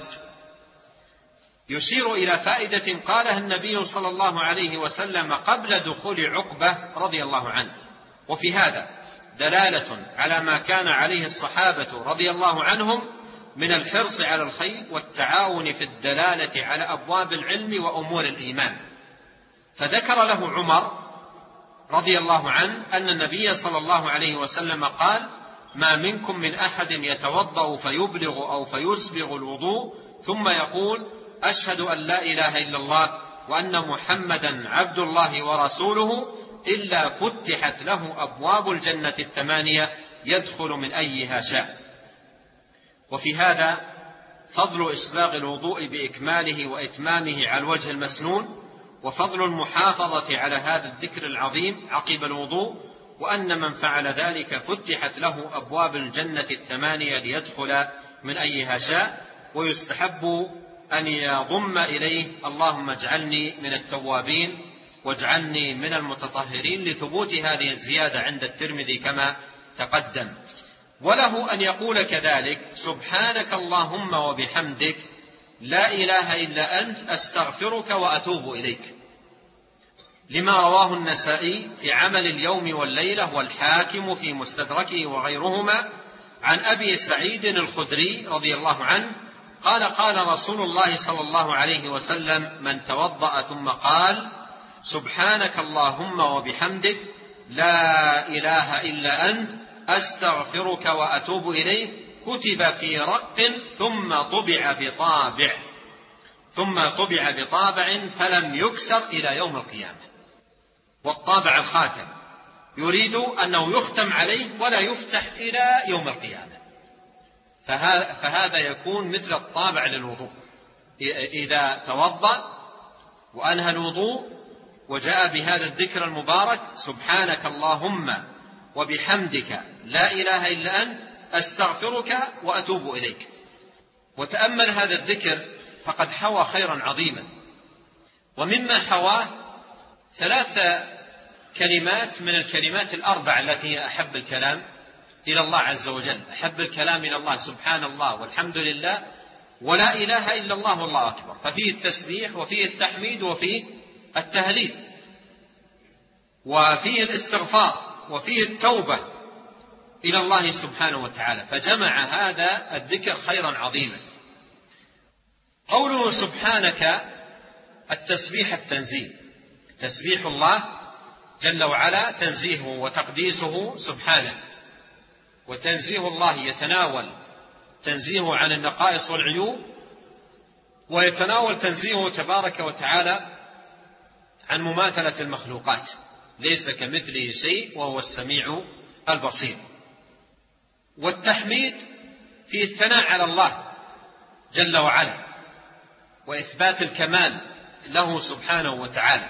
Speaker 1: يشير إلى فائدة قالها النبي صلى الله عليه وسلم قبل دخول عقبة رضي الله عنه. وفي هذا دلالة على ما كان عليه الصحابة رضي الله عنهم من الحرص على الخير والتعاون في الدلالة على أبواب العلم وأمور الإيمان. فذكر له عمر رضي الله عنه أن النبي صلى الله عليه وسلم قال: ما منكم من أحد يتوضأ فيبلغ أو فيسبغ الوضوء ثم يقول: أشهد أن لا إله إلا الله وأن محمدا عبد الله ورسوله إلا فتحت له أبواب الجنة الثمانية يدخل من أيها شاء. وفي هذا فضل إسباغ الوضوء بإكماله وإتمامه على الوجه المسنون، وفضل المحافظة على هذا الذكر العظيم عقب الوضوء، وأن من فعل ذلك فتحت له أبواب الجنة الثمانية ليدخل من أيها شاء. ويستحب أن يضم إليه: اللهم اجعلني من التوابين واجعلني من المتطهرين، لثبوت هذه الزيادة عند الترمذي كما تقدم. وله أن يقول كذلك: سبحانك اللهم وبحمدك لا إله إلا أنت أستغفرك وأتوب إليك، لما رواه النسائي في عمل اليوم والليلة والحاكم في مستدركه وغيرهما عن أبي سعيد الخدري رضي الله عنه قال: قال رسول الله صلى الله عليه وسلم: من توضأ ثم قال سبحانك اللهم وبحمدك لا إله إلا أنت أستغفرك وأتوب إليك، كتب في رق ثم طبع بطابع ثم طبع بطابع فلم يكسر إلى يوم القيامة. والطابع الخاتم يريد أنه يختم عليه ولا يفتح إلى يوم القيامة. فهذا يكون مثل الطابع للوضوء. إذا توضأ وأنهى الوضوء وجاء بهذا الذكر المبارك: سبحانك اللهم وبحمدك لا إله إلا أنت أستغفرك وأتوب إليك، وتأمل هذا الذكر فقد حوى خيرا عظيما. ومما حواه ثلاث كلمات من الكلمات الأربع التي هي أحب الكلام إلى الله عز وجل. أحب الكلام إلى الله سبحان الله والحمد لله ولا إله إلا الله والله أكبر. ففيه التسبيح وفيه التحميد وفيه التهليل وفيه الاستغفار وفيه التوبة إلى الله سبحانه وتعالى، فجمع هذا الذكر خيرا عظيما. قوله سبحانك التسبيح التنزيه، تسبيح الله جل وعلا تنزيهه وتقديسه سبحانه، وتنزيه الله يتناول تنزيهه عن النقائص والعيوب، ويتناول تنزيهه تبارك وتعالى عن مماثلة المخلوقات، ليس كمثله شيء وهو السميع البصير. والتحميد فيه الثناء على الله جل وعلا وإثبات الكمال له سبحانه وتعالى.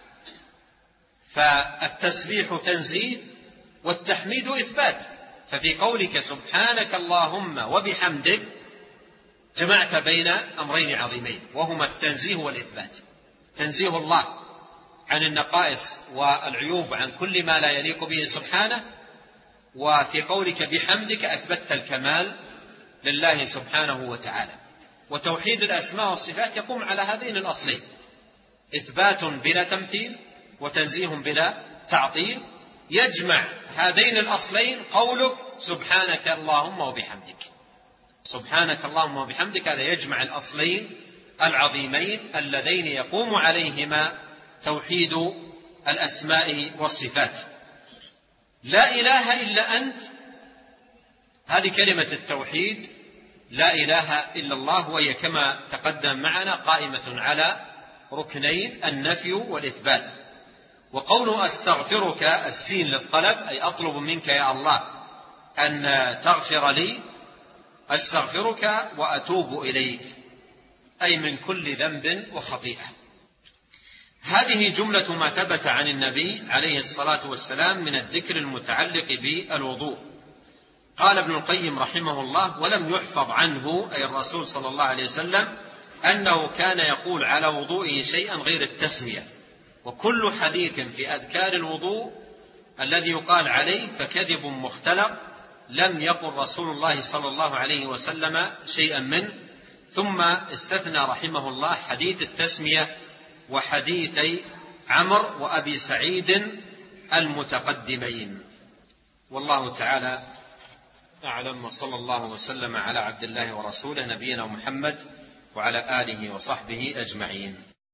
Speaker 1: فالتسبيح تنزيه والتحميد إثبات. ففي قولك سبحانك اللهم وبحمدك جمعت بين أمرين عظيمين، وهما التنزيه والإثبات. تنزيه الله عن النقائص والعيوب عن كل ما لا يليق به سبحانه، وفي قولك بحمدك أثبتت الكمال لله سبحانه وتعالى. وتوحيد الأسماء والصفات يقوم على هذين الأصلين: إثبات بلا تمثيل وتنزيه بلا تعطيل. يجمع هذين الأصلين قولك سبحانك اللهم وبحمدك. سبحانك اللهم وبحمدك هذا يجمع الأصلين العظيمين اللذين يقوم عليهما توحيد الأسماء والصفات. لا إله إلا أنت، هذه كلمة التوحيد، لا إله إلا الله، وهي كما تقدم معنا قائمة على ركنين: النفي والإثبات. وقوله أستغفرك السين للطلب، أي أطلب منك يا الله أن تغفر لي، أستغفرك وأتوب إليك، أي من كل ذنب وخطيئة. هذه جملة ما ثبت عن النبي عليه الصلاة والسلام من الذكر المتعلق بالوضوء. قال ابن القيم رحمه الله: ولم يحفظ عنه أي الرسول صلى الله عليه وسلم أنه كان يقول على وضوئه شيئا غير التسمية. وكل حديث في أذكار الوضوء الذي يقال عليه فكذب مختلق، لم يقل رسول الله صلى الله عليه وسلم شيئا منه. ثم استثنى رحمه الله حديث التسمية وحديثي عمرو وأبي سعيد المتقدمين. والله تعالى أعلم، وصلى الله وسلم على عبد الله ورسوله نبينا محمد وعلى آله وصحبه أجمعين.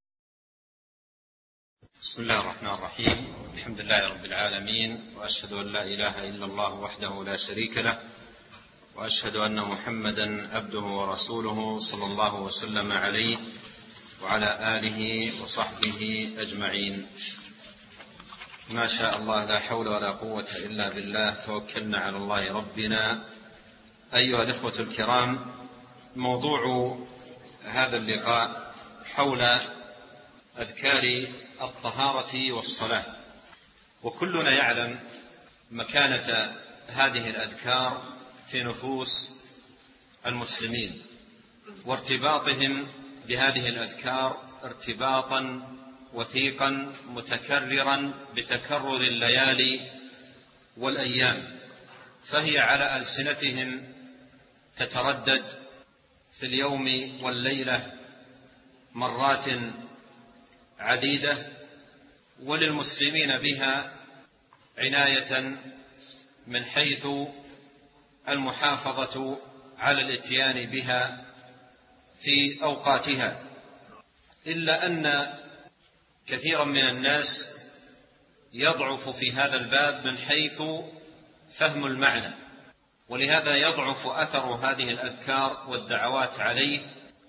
Speaker 1: بسم الله الرحمن الرحيم. الحمد لله رب العالمين، وأشهد أن لا إله إلا الله وحده لا شريك له، وأشهد أن محمدا عبده ورسوله صلى الله وسلم عليه وعلى آله وصحبه أجمعين. ما شاء الله، لا حول ولا قوة إلا بالله، توكلنا على الله ربنا. أيها الإخوة الكرام، موضوع هذا اللقاء حول أذكار الطهارة والصلاة. وكلنا يعلم مكانة هذه الأذكار في نفوس المسلمين، وارتباطهم بهذه الأذكار ارتباطا وثيقا متكررا بتكرر الليالي والأيام، فهي على ألسنتهم تتردد في اليوم والليلة مرات عديدة، وللمسلمين بها عناية من حيث المحافظة على الاتيان بها في أوقاتها. إلا أن كثيرا من الناس يضعف في هذا الباب من حيث فهم المعنى، ولهذا يضعف أثر هذه الأذكار والدعوات عليه،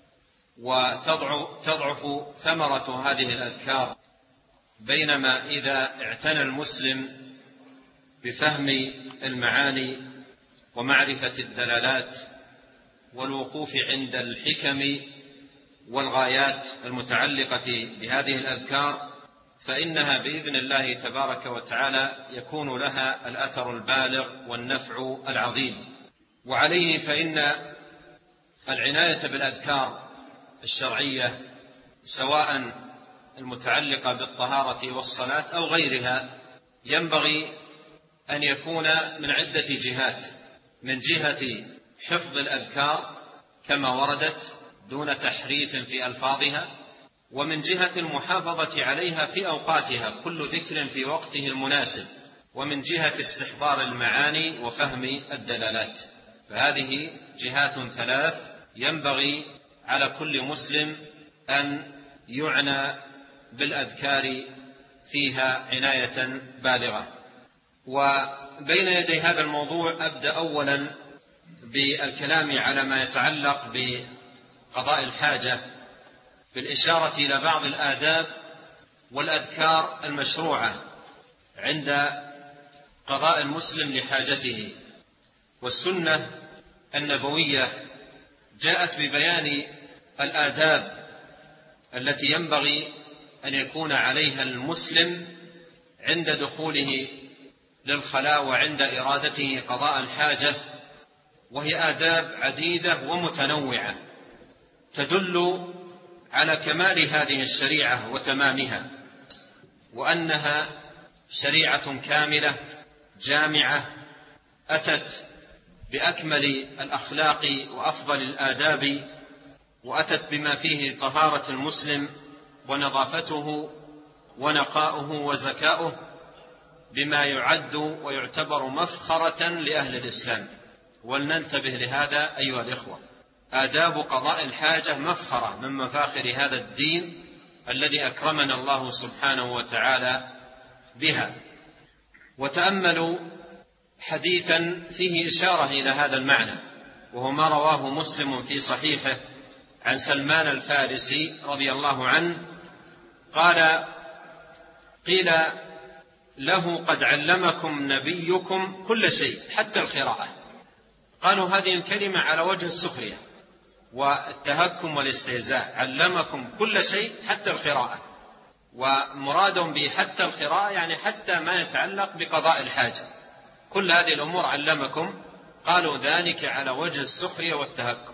Speaker 1: وتضعف ثمرة هذه الأذكار. بينما إذا اعتنى المسلم بفهم المعاني ومعرفة الدلالات والوقوف عند الحكم والغايات المتعلقة بهذه الأذكار، فإنها بإذن الله تبارك وتعالى يكون لها الأثر البالغ والنفع العظيم. وعليه فإن العناية بالأذكار الشرعية سواء المتعلقة بالطهارة والصلاة أو غيرها ينبغي أن يكون من عدة جهات: من جهة حفظ الأذكار كما وردت دون تحريف في ألفاظها، ومن جهة المحافظة عليها في أوقاتها كل ذكر في وقته المناسب، ومن جهة استحضار المعاني وفهم الدلالات. فهذه جهات ثلاث ينبغي على كل مسلم أن يعنى بالأذكار فيها عناية بالغة. وبين يدي هذا الموضوع أبدأ أولا بالكلام على ما يتعلق بقضاء الحاجة، بالإشارة إلى بعض الآداب والأذكار المشروعة عند قضاء المسلم لحاجته. والسنة النبوية جاءت ببيان الآداب التي ينبغي أن يكون عليها المسلم عند دخوله للخلاء وعند إرادته قضاء الحاجة، وهي آداب عديدة ومتنوعة تدل على كمال هذه الشريعة وتمامها، وأنها شريعة كاملة جامعة أتت بأكمل الأخلاق وأفضل الآداب، وأتت بما فيه طهارة المسلم ونظافته ونقاؤه وزكاؤه، بما يعد ويعتبر مفخرة لأهل الإسلام. ولننتبه لهذا أيها الإخوة، آداب قضاء الحاجة مفخرة من مفاخر هذا الدين الذي أكرمنا الله سبحانه وتعالى بها. وتأملوا حديثا فيه إشارة إلى هذا المعنى، وهو ما رواه مسلم في صحيحه عن سلمان الفارسي رضي الله عنه قال: قيل له: قد علمكم نبيكم كل شيء حتى القراءة. قالوا هذه الكلمة على وجه السخرية والتهكم والاستهزاء، علمكم كل شيء حتى القراءة، ومراد به حتى القراءة يعني حتى ما يتعلق بقضاء الحاجة، كل هذه الأمور علمكم. قالوا ذلك على وجه السخرية والتهكم.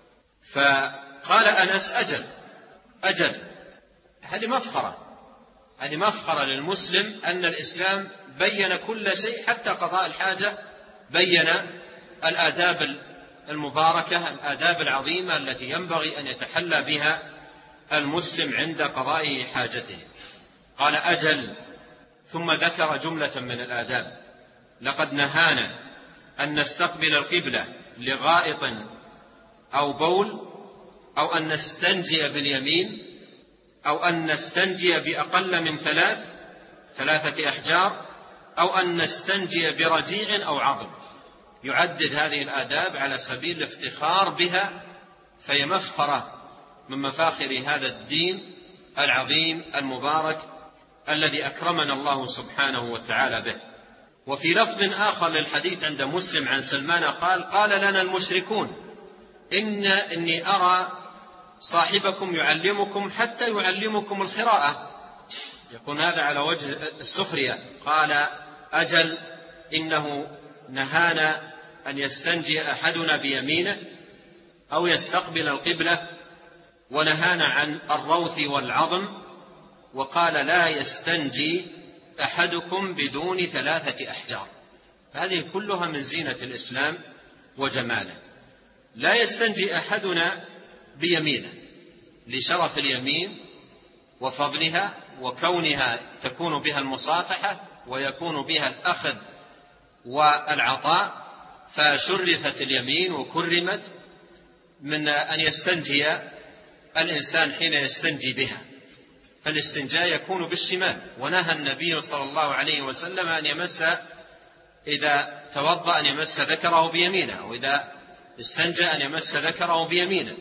Speaker 1: فقال أنس: أجل أجل، هذه مفخرة، هذه مفخرة للمسلم أن الإسلام بين كل شيء حتى قضاء الحاجة، بين الآداب المباركة، الآداب العظيمة التي ينبغي أن يتحلى بها المسلم عند قضاء حاجته. قال: أجل، ثم ذكر جملة من الآداب: لقد نهانا أن نستقبل القبلة لغائط أو بول، أو أن نستنجي باليمين، أو أن نستنجي بأقل من ثلاث ثلاثة أحجار، أو أن نستنجي برجيع أو عظم. يعدد هذه الآداب على سبيل الافتخار بها، فهي مفخرة من مفاخر هذا الدين العظيم المبارك الذي أكرمنا الله سبحانه وتعالى به. وفي لفظ آخر للحديث عند مسلم عن سلمان قال: قال لنا المشركون إن إني أرى صاحبكم يعلمكم حتى يعلمكم القراءة. يكون هذا على وجه السخرية. قال: أجل، إنه نهانا أن يستنجي أحدنا بيمينه أو يستقبل القبلة، ونهانا عن الروث والعظم، وقال: لا يستنجي أحدكم بدون ثلاثة أحجار. هذه كلها من زينة الإسلام وجماله. لا يستنجي أحدنا بيمينه لشرف اليمين وفضلها، وكونها تكون بها المصافحة ويكون بها الأخذ والعطاء، فشرفت اليمين وكرمت من أن يستنجي الإنسان حين يستنجي بها. فالاستنجاء يكون بالشمال، ونهى النبي صلى الله عليه وسلم أن يمس إذا توضأ أن يمس ذكره بيمينه، وإذا استنجى أن يمس ذكره بيمينه.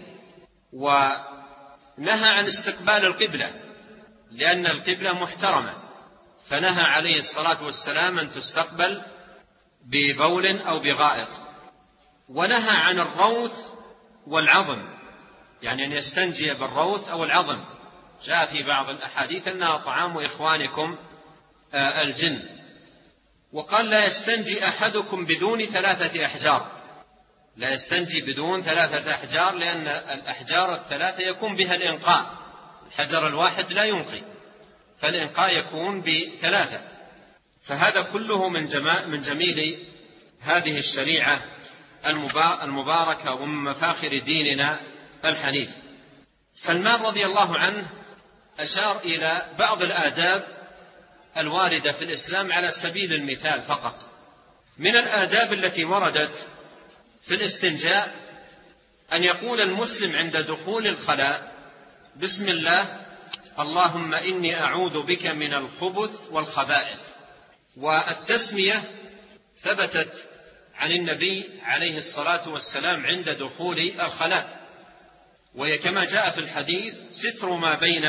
Speaker 1: ونهى عن استقبال القبلة لأن القبلة محترمة، فنهى عليه الصلاة والسلام أن تستقبل ببول أو بغائط. ونهى عن الروث والعظم، يعني أن يستنجي بالروث أو العظم، جاء في بعض الأحاديث أنها طعام إخوانكم الجن. وقال لا يستنجي أحدكم بدون ثلاثة أحجار، لا يستنجي بدون ثلاثة أحجار، لأن الأحجار الثلاثة يكون بها الإنقاء، الحجر الواحد لا ينقي، فالإنقاء يكون بثلاثة. فهذا كله من من جميل هذه الشريعة المباركة ومن مفاخر ديننا الحنيف. سلمان رضي الله عنه أشار إلى بعض الآداب الواردة في الإسلام على سبيل المثال فقط. من الآداب التي وردت في الاستنجاء أن يقول المسلم عند دخول الخلاء: بسم الله، اللهم إني أعوذ بك من الخبث والخبائث. والتسمية ثبتت عن النبي عليه الصلاة والسلام عند دخول الخلاء، وهي كما جاء في الحديث: ستر ما بين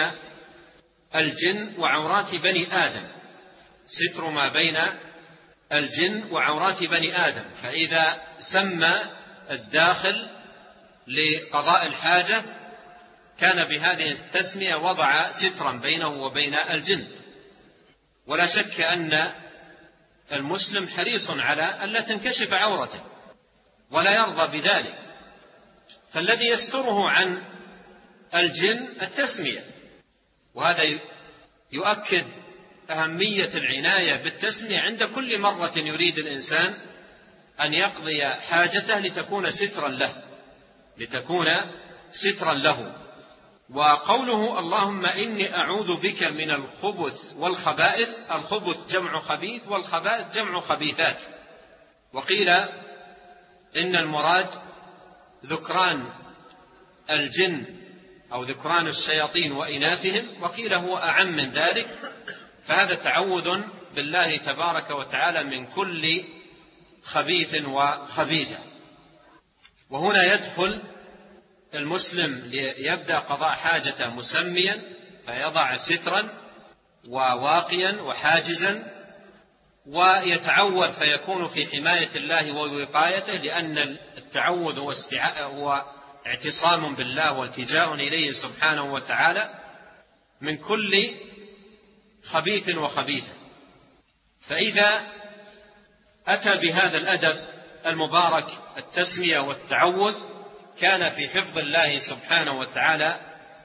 Speaker 1: الجن وعورات بني آدم، ستر ما بين الجن وعورات بني آدم. فإذا سمى الداخل لقضاء الحاجة كان بهذه التسمية وضع سترا بينه وبين الجن. ولا شك أن المسلم حريص على أن لا تنكشف عورته ولا يرضى بذلك، فالذي يستره عن الجن التسمية. وهذا يؤكد أهمية العناية بالتسمية عند كل مرة يريد الإنسان أن يقضي حاجته لتكون سترا له لتكون سترا له. وقوله اللهم إني أعوذ بك من الخبث والخبائث، الخبث جمع خبيث والخبائث جمع خبيثات. وقيل إن المراد ذكران الجن أو ذكران الشياطين وإناثهم، وقيل هو أعم من ذلك، فهذا تعوذ بالله تبارك وتعالى من كل خبيث وخبيثة. وهنا يدخل المسلم ليبدأ قضاء حاجته مسميا، فيضع سترا وواقيا وحاجزا، ويتعوذ فيكون في حماية الله ووقايته، لأن التعوذ هو اعتصام بالله والتجاء إليه سبحانه وتعالى من كل خبيث وخبيثة. فإذا أتى بهذا الأدب المبارك التسمية والتعوذ كان في حفظ الله سبحانه وتعالى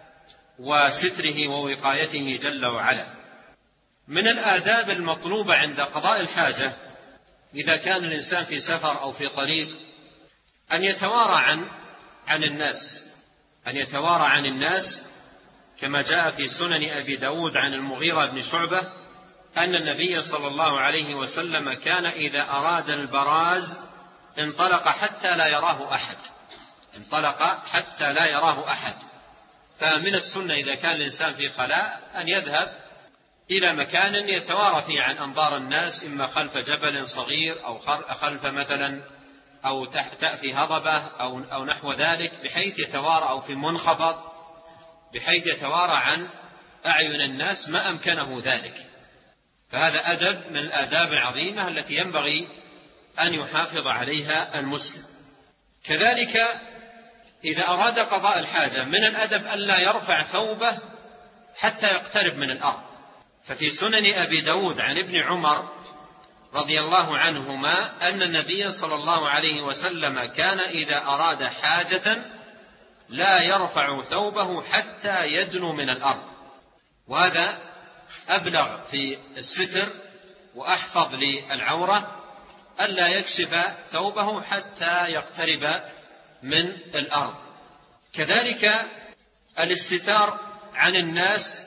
Speaker 1: وستره ووقايته جل وعلا. من الآداب المطلوبة عند قضاء الحاجة إذا كان الإنسان في سفر أو في طريق أن يتوارى عن عن الناس أن يتوارى عن الناس كما جاء في سنن أبي داود عن المغيرة بن شعبة أن النبي صلى الله عليه وسلم كان إذا أراد البراز انطلق حتى لا يراه أحد انطلق حتى لا يراه أحد. فمن السنة إذا كان الإنسان في خلاء أن يذهب إلى مكان يتوارى فيه عن أنظار الناس، إما خلف جبل صغير أو خلف مثلا أو تأتي هضبة أو, أو نحو ذلك، بحيث يتوارى، أو في منخفض بحيث يتوارى عن أعين الناس ما أمكنه ذلك. فهذا أدب من الآداب العظيمة التي ينبغي أن يحافظ عليها المسلم. كذلك إذا أراد قضاء الحاجة من الأدب ألا يرفع ثوبه حتى يقترب من الأرض. ففي سنن أبي داود عن ابن عمر رضي الله عنهما أن النبي صلى الله عليه وسلم كان إذا أراد حاجة لا يرفع ثوبه حتى يدنو من الأرض، وهذا أبلغ في الستر وأحفظ للعورة ألا يكشف ثوبه حتى يقترب من الأرض. كذلك الاستتار عن الناس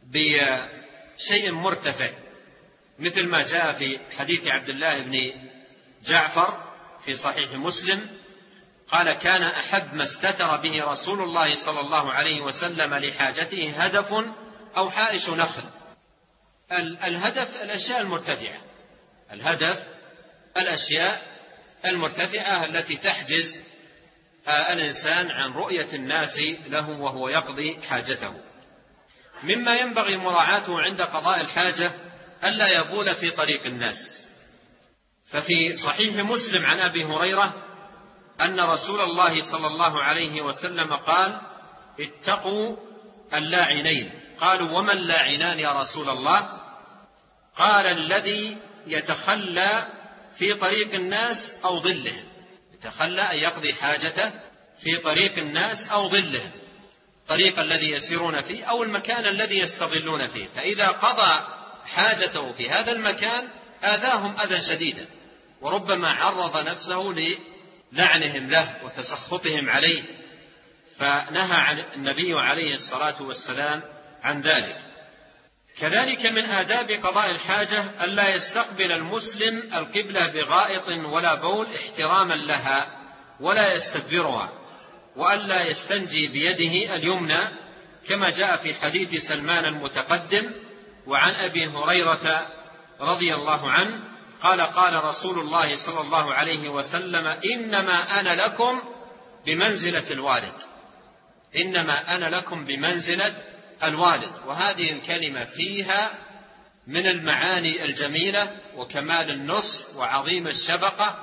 Speaker 1: بشيء مرتفع، مثل ما جاء في حديث عبد الله بن جعفر في صحيح مسلم قال كان أحب ما استتر به رسول الله صلى الله عليه وسلم لحاجته هدف أو حائش نخل. الهدف الأشياء المرتفعة، الهدف الأشياء المرتفعة التي تحجز الإنسان عن رؤية الناس له وهو يقضي حاجته. مما ينبغي مراعاته عند قضاء الحاجة ألا يبول في طريق الناس. ففي صحيح مسلم عن أبي هريرة أن رسول الله صلى الله عليه وسلم قال: اتقوا اللاعنين. قالوا: وما اللاعنان يا رسول الله؟ قال: الذي يتخلى في طريق الناس أو ظلهم. يتخلى أن يقضي حاجته في طريق الناس أو ظلهم، الطريق الذي يسيرون فيه أو المكان الذي يستظلون فيه، فإذا قضى حاجته في هذا المكان آذاهم أذى شديدا، وربما عرض نفسه للعنهم له وتسخطهم عليه، فنهى عن النبي عليه الصلاة والسلام عن ذلك. كذلك من آداب قضاء الحاجة ألا يستقبل المسلم القبلة بغائط ولا بول احتراما لها ولا يستدبرها، وألا يستنجي بيده اليمنى كما جاء في حديث سلمان المتقدم. وعن أبي هريرة رضي الله عنه قال: قال رسول الله صلى الله عليه وسلم: إنما أنا لكم بمنزلة الوالد. إنما أنا لكم بمنزلة الوالد. وهذه الكلمة فيها من المعاني الجميلة وكمال النصح وعظيم الشفقة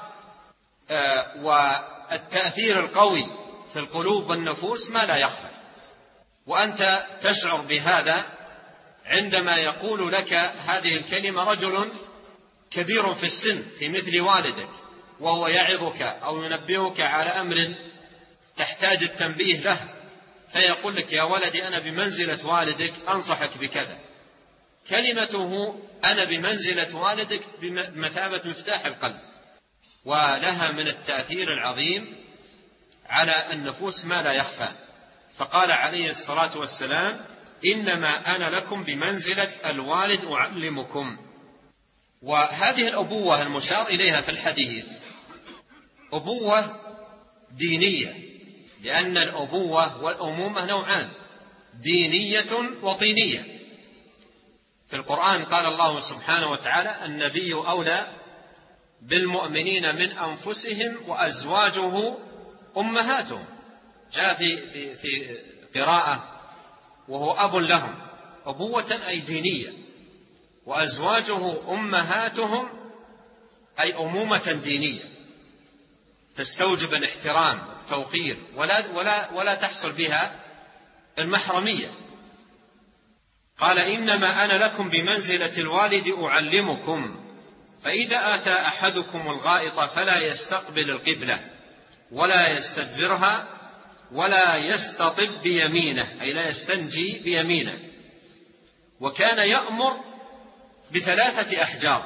Speaker 1: والتأثير القوي في القلوب والنفوس ما لا يخفى. وأنت تشعر بهذا عندما يقول لك هذه الكلمة رجل كبير في السن في مثل والدك، وهو يعظك أو ينبهك على أمر تحتاج التنبيه له، فيقول لك: يا ولدي أنا بمنزلة والدك أنصحك بكذا. كلمته أنا بمنزلة والدك بمثابة مفتاح القلب، ولها من التأثير العظيم على النفوس ما لا يخفى. فقال عليه الصلاة والسلام: إنما أنا لكم بمنزلة الوالد أعلمكم. وهذه الأبوة المشار إليها في الحديث أبوة دينية، لأن الأبوة والأمومة نوعان: دينية وطينية. في القرآن قال الله سبحانه وتعالى: النبي أولى بالمؤمنين من أنفسهم وأزواجه أمهاتهم. جاء في, في, في قراءة وهو أب لهم، أبوة أي دينية، وأزواجه أمهاتهم أي أمومة دينية تستوجب الاحترام والتوقير، ولا, ولا, ولا تحصل بها المحرمية. قال: إنما أنا لكم بمنزلة الوالد أعلمكم. فإذا أتى أحدكم الغائط فلا يستقبل القبلة ولا يستدبرها ولا يستطب بيمينه، أي لا يستنجي بيمينه. وكان يأمر بثلاثة أحجار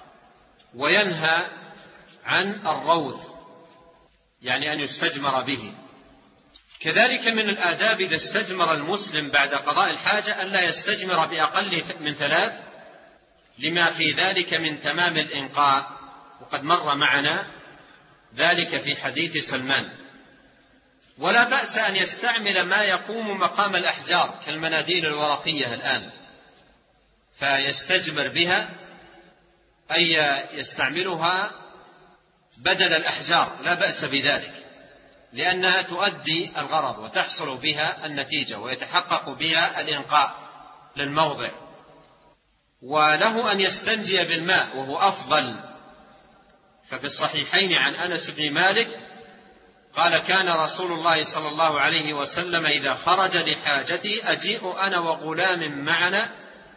Speaker 1: وينهى عن الروث، يعني أن يستجمر به. كذلك من الآداب إذا استجمر المسلم بعد قضاء الحاجة ألا يستجمر بأقل من ثلاث، لما في ذلك من تمام الإنقاء، وقد مر معنا ذلك في حديث سلمان. ولا بأس أن يستعمل ما يقوم مقام الأحجار كالمناديل الورقية الآن، فيستجمر بها، أي يستعملها بدل الأحجار، لا بأس بذلك، لأنها تؤدي الغرض وتحصل بها النتيجة ويتحقق بها الإنقاء للموضع. وله أن يستنجي بالماء وهو أفضل. ففي الصحيحين عن أنس بن مالك قال: كان رسول الله صلى الله عليه وسلم إذا خرج لحاجتي أجيء أنا وغلام معنا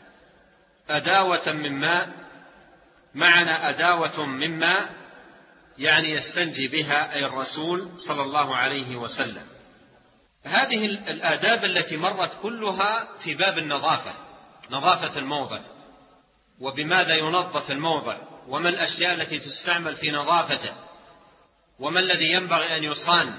Speaker 1: أداوة من ماء معنا أداوة من ماء، يعني يستنجي بها أي الرسول صلى الله عليه وسلم. هذه الآداب التي مرت كلها في باب النظافة، نظافة الموضع، وبماذا ينظف الموضع، وما الأشياء التي تستعمل في نظافته، وما الذي ينبغي أن يصان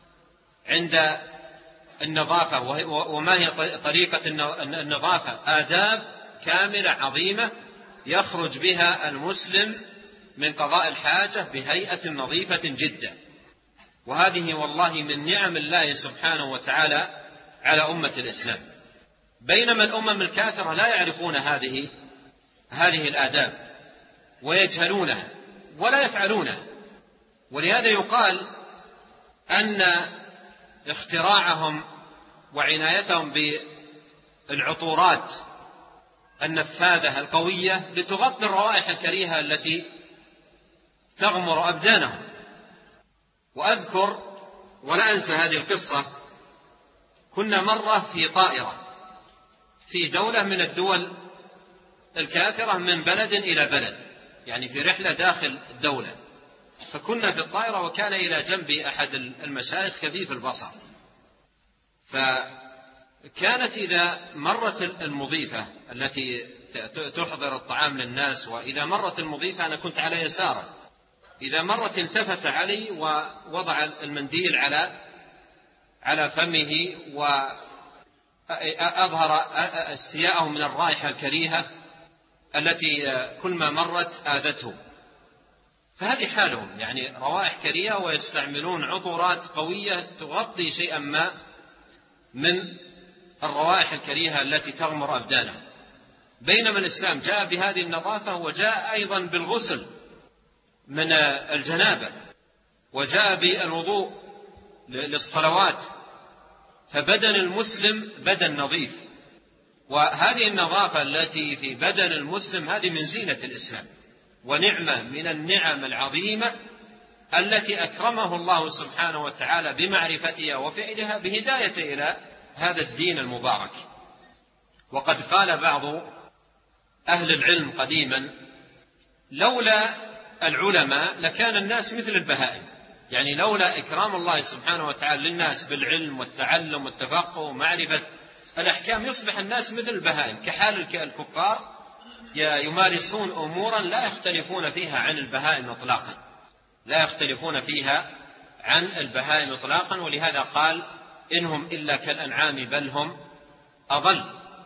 Speaker 1: عند النظافة، وما هي طريقة النظافة. آداب كاملة عظيمة يخرج بها المسلم من قضاء الحاجة بهيئة نظيفة جدا. وهذه والله من نعم الله سبحانه وتعالى على أمة الإسلام، بينما الأمم الكافرة لا يعرفون هذه هذه الآداب ويجهلونها، ولا يفعلونه. ولهذا يقال أن اختراعهم وعنايتهم بالعطورات النفاذة القوية لتغطي الروائح الكريهة التي تغمر أبدانهم. وأذكر ولا أنسى هذه القصة، كنا مرة في طائرة في دولة من الدول الكافرة من بلد إلى بلد، يعني في رحلة داخل الدولة، فكنا في الطائرة وكان إلى جنبي أحد المشايخ خفيف البصر، فكانت إذا مرت المضيفة التي تحضر الطعام للناس، وإذا مرت المضيفة أنا كنت على يساره، إذا مرت التفت علي ووضع المنديل على على فمه وأظهر استياءه من الرائحة الكريهة التي كل ما مرت آذته. فهذه حالهم، يعني روائح كريهة ويستعملون عطورات قوية تغطي شيئا ما من الروائح الكريهة التي تغمر أبدانهم، بينما الإسلام جاء بهذه النظافة وجاء أيضا بالغسل من الجنابة وجاء بالوضوء للصلوات، فبدن المسلم بدن نظيف. وهذه النظافة التي في بدن المسلم هذه من زينة الإسلام، ونعمة من النعم العظيمة التي أكرمه الله سبحانه وتعالى بمعرفتها وفعلها بهداية إلى هذا الدين المبارك. وقد قال بعض أهل العلم قديما: لولا العلماء لكان الناس مثل البهائم، يعني لولا إكرام الله سبحانه وتعالى للناس بالعلم والتعلم والتفقه ومعرفة الأحكام يصبح الناس مثل البهائم، كحال الكفار يمارسون أمورا لا يختلفون فيها عن البهائم إطلاقا، لا يختلفون فيها عن البهائم إطلاقا. ولهذا قال: إنهم إلا كالأنعام بل هم أضل.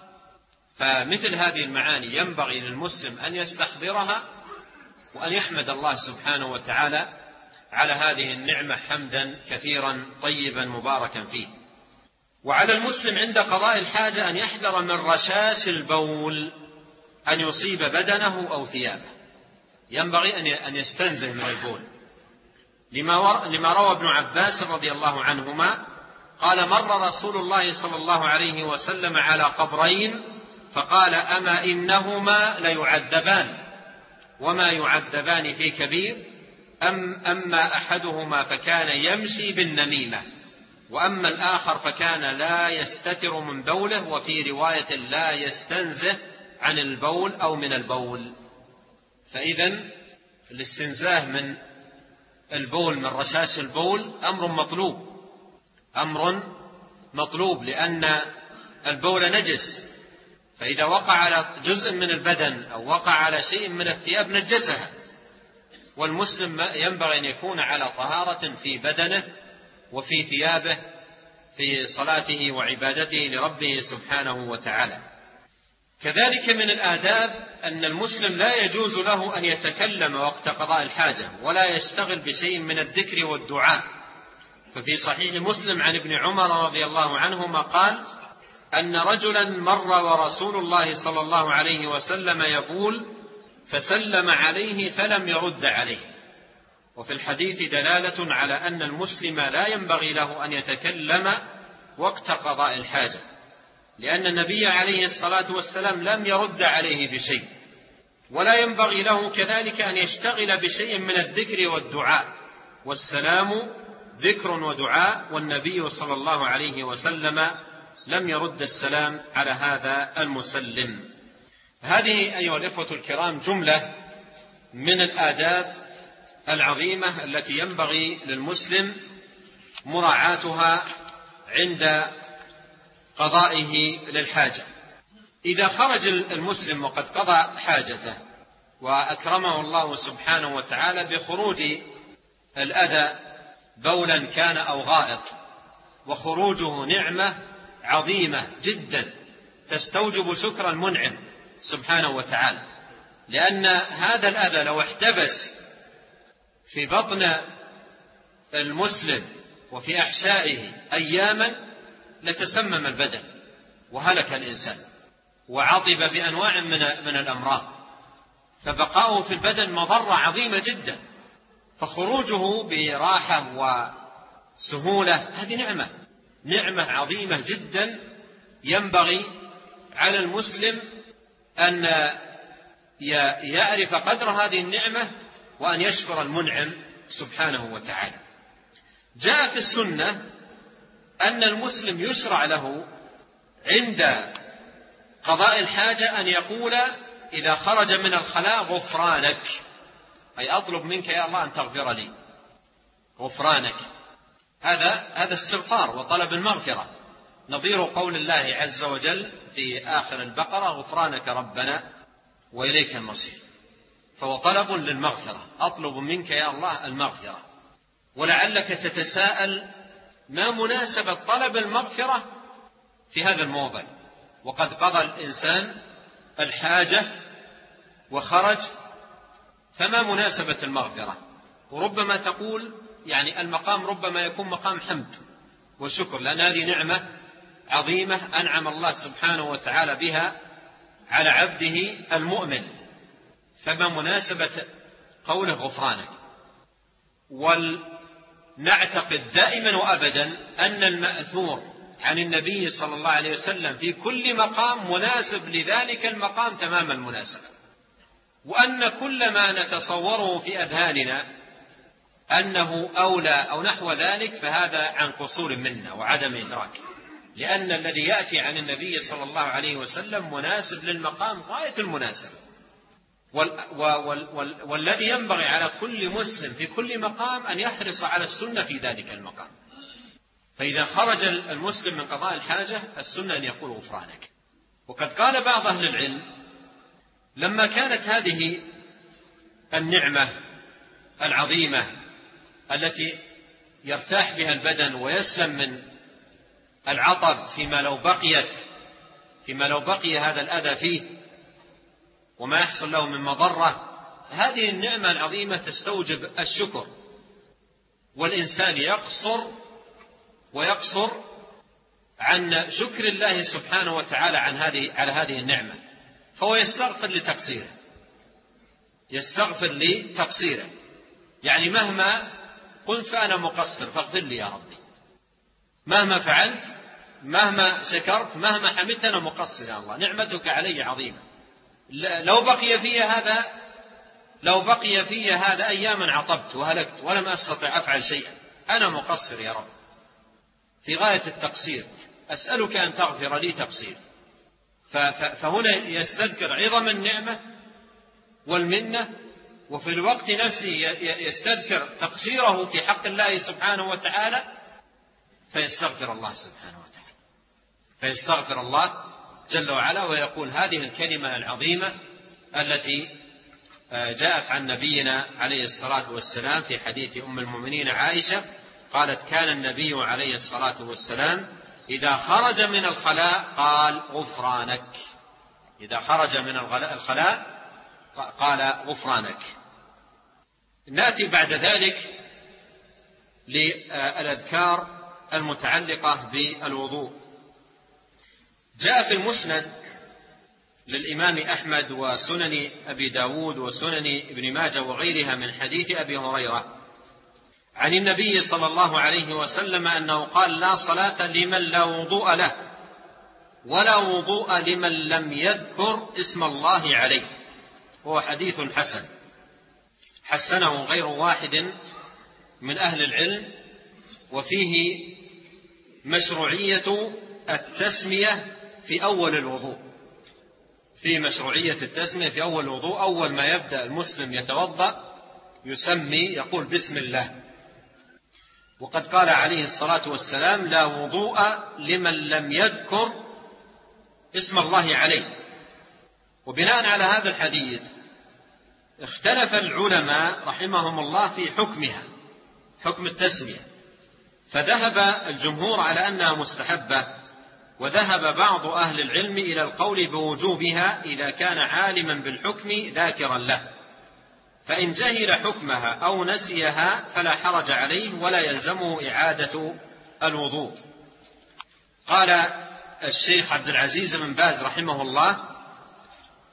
Speaker 1: فمثل هذه المعاني ينبغي للمسلم أن يستحضرها وأن يحمد الله سبحانه وتعالى على هذه النعمة حمدا كثيرا طيبا مباركا فيه. وعلى المسلم عند قضاء الحاجة أن يحذر من رشاش البول أن يصيب بدنه أو ثيابه، ينبغي أن يستنزه من البول، لما روى ابن عباس رضي الله عنهما قال: مر رسول الله صلى الله عليه وسلم على قبرين فقال: أما إنهما ليعذبان وما يعذبان في كبير، أم أما أحدهما فكان يمشي بالنميمة، وأما الآخر فكان لا يستتر من بوله، وفي رواية لا يستنزه عن البول أو من البول. فإذن الاستنزاه من البول من رشاش البول أمر مطلوب، أمر مطلوب لأن البول نجس، فإذا وقع على جزء من البدن أو وقع على شيء من الثياب نجسها، والمسلم ينبغي أن يكون على طهارة في بدنه وفي ثيابه في صلاته وعبادته لربه سبحانه وتعالى. كذلك من الآداب أن المسلم لا يجوز له أن يتكلم وقت قضاء الحاجة ولا يشتغل بشيء من الذكر والدعاء. ففي صحيح مسلم عن ابن عمر رضي الله عنهما قال: أن رجلا مر ورسول الله صلى الله عليه وسلم يقول فسلم عليه فلم يرد عليه. وفي الحديث دلالة على أن المسلم لا ينبغي له أن يتكلم وقت قضاء الحاجة، لأن النبي عليه الصلاة والسلام لم يرد عليه بشيء، ولا ينبغي له كذلك أن يشتغل بشيء من الذكر والدعاء، والسلام ذكر ودعاء، والنبي صلى الله عليه وسلم لم يرد السلام على هذا المسلم. هذه أيها الإخوة الكرام جملة من الآداب العظيمة التي ينبغي للمسلم مراعاتها عند قضائه للحاجة. إذا خرج المسلم وقد قضى حاجته وأكرمه الله سبحانه وتعالى بخروج الأذى بولا كان أو غائط، وخروجه نعمة عظيمة جدا تستوجب شكر المنعم سبحانه وتعالى، لأن هذا الأذى لو احتبس في بطن المسلم وفي أحشائه أياما لتسمم البدن وهلك الإنسان وعطب بأنواع من من الأمراض. فبقاؤه في البدن مضرة عظيمة جدا، فخروجه براحة وسهولة هذه نعمة نعمة عظيمة جدا، ينبغي على المسلم أن يعرف قدر هذه النعمة وأن يشكر المنعم سبحانه وتعالى. جاء في السنة أن المسلم يشرع له عند قضاء الحاجة أن يقول إذا خرج من الخلاء غفرانك، أي أطلب منك يا الله أن تغفر لي، غفرانك. هذا هذا استغفار وطلب المغفرة، نظير قول الله عز وجل في آخر البقرة غفرانك ربنا وإليك المصير، فهو طلب للمغفرة، أطلب منك يا الله المغفرة. ولعلك تتساءل ما مناسبة طلب المغفرة في هذا الموضع، وقد قضى الإنسان الحاجة وخرج، فما مناسبة المغفرة؟ وربما تقول يعني المقام ربما يكون مقام حمد وشكر، لأن هذه نعمة عظيمة أنعم الله سبحانه وتعالى بها على عبده المؤمن، فما مناسبة قوله غفرانك؟ ولنعتقد دائما وأبدا أن المأثور عن النبي صلى الله عليه وسلم في كل مقام مناسب لذلك المقام تمام المناسبة، وأن كل ما نتصوره في أذهاننا أنه أولى أو نحو ذلك فهذا عن قصور منا وعدم إدراك، لأن الذي يأتي عن النبي صلى الله عليه وسلم مناسب للمقام غاية المناسبة، والذي ينبغي على كل مسلم في كل مقام أن يحرص على السنة في ذلك المقام. فإذا خرج المسلم من قضاء الحاجة السنة أن يقول غفرانك. وقد قال بعض أهل العلم لما كانت هذه النعمة العظيمة التي يرتاح بها البدن ويسلم من العطب فيما لو بقيت فيما لو بقي هذا الأذى فيه وما يحصل له من مضرة، هذه النعمة العظيمة تستوجب الشكر، والإنسان يقصر ويقصر عن شكر الله سبحانه وتعالى عن هذه على هذه النعمة، فهو يستغفر لتقصيره يستغفر لتقصيره يعني مهما قلت فأنا مقصر فاغفر لي يا ربي، مهما فعلت مهما شكرت مهما حمدت أنا مقصر يا الله، نعمتك علي عظيمة، لو بقي في هذا لو بقي في هذا أياما عطبت وهلكت ولم أستطع أفعل شيئا، أنا مقصر يا رب في غاية التقصير، أسألك أن تغفر لي تقصير. فهنا يستذكر عظم النعمة والمنة، وفي الوقت نفسه يستذكر تقصيره في حق الله سبحانه وتعالى، فيستغفر الله سبحانه وتعالى فيستغفر الله جل وعلا ويقول هذه الكلمة العظيمة التي جاءت عن نبينا عليه الصلاة والسلام في حديث أم المؤمنين عائشة قالت كان النبي عليه الصلاة والسلام إذا خرج من الخلاء قال غفرانك، إذا خرج من الخلاء قال غفرانك. نأتي بعد ذلك للأذكار المتعلقة بالوضوء. جاء في المسند للإمام أحمد وسنن أبي داود وسنن ابن ماجه وغيرها من حديث أبي هريرة عن النبي صلى الله عليه وسلم أنه قال لا صلاة لمن لا وضوء له ولا وضوء لمن لم يذكر اسم الله عليه، هو حديث حسن حسنه غير واحد من أهل العلم، وفيه مشروعية التسمية في أول الوضوء في مشروعية التسمية في أول الوضوء، أول ما يبدأ المسلم يتوضأ يسمي يقول بسم الله، وقد قال عليه الصلاة والسلام لا وضوء لمن لم يذكر اسم الله عليه. وبناء على هذا الحديث اختلف العلماء رحمهم الله في حكمها، حكم التسمية، فذهب الجمهور على أنها مستحبة، وذهب بعض أهل العلم إلى القول بوجوبها إذا كان عالما بالحكم ذاكرا له، فإن جهل حكمها أو نسيها فلا حرج عليه ولا يلزمه إعادة الوضوء. قال الشيخ عبد العزيز بن باز رحمه الله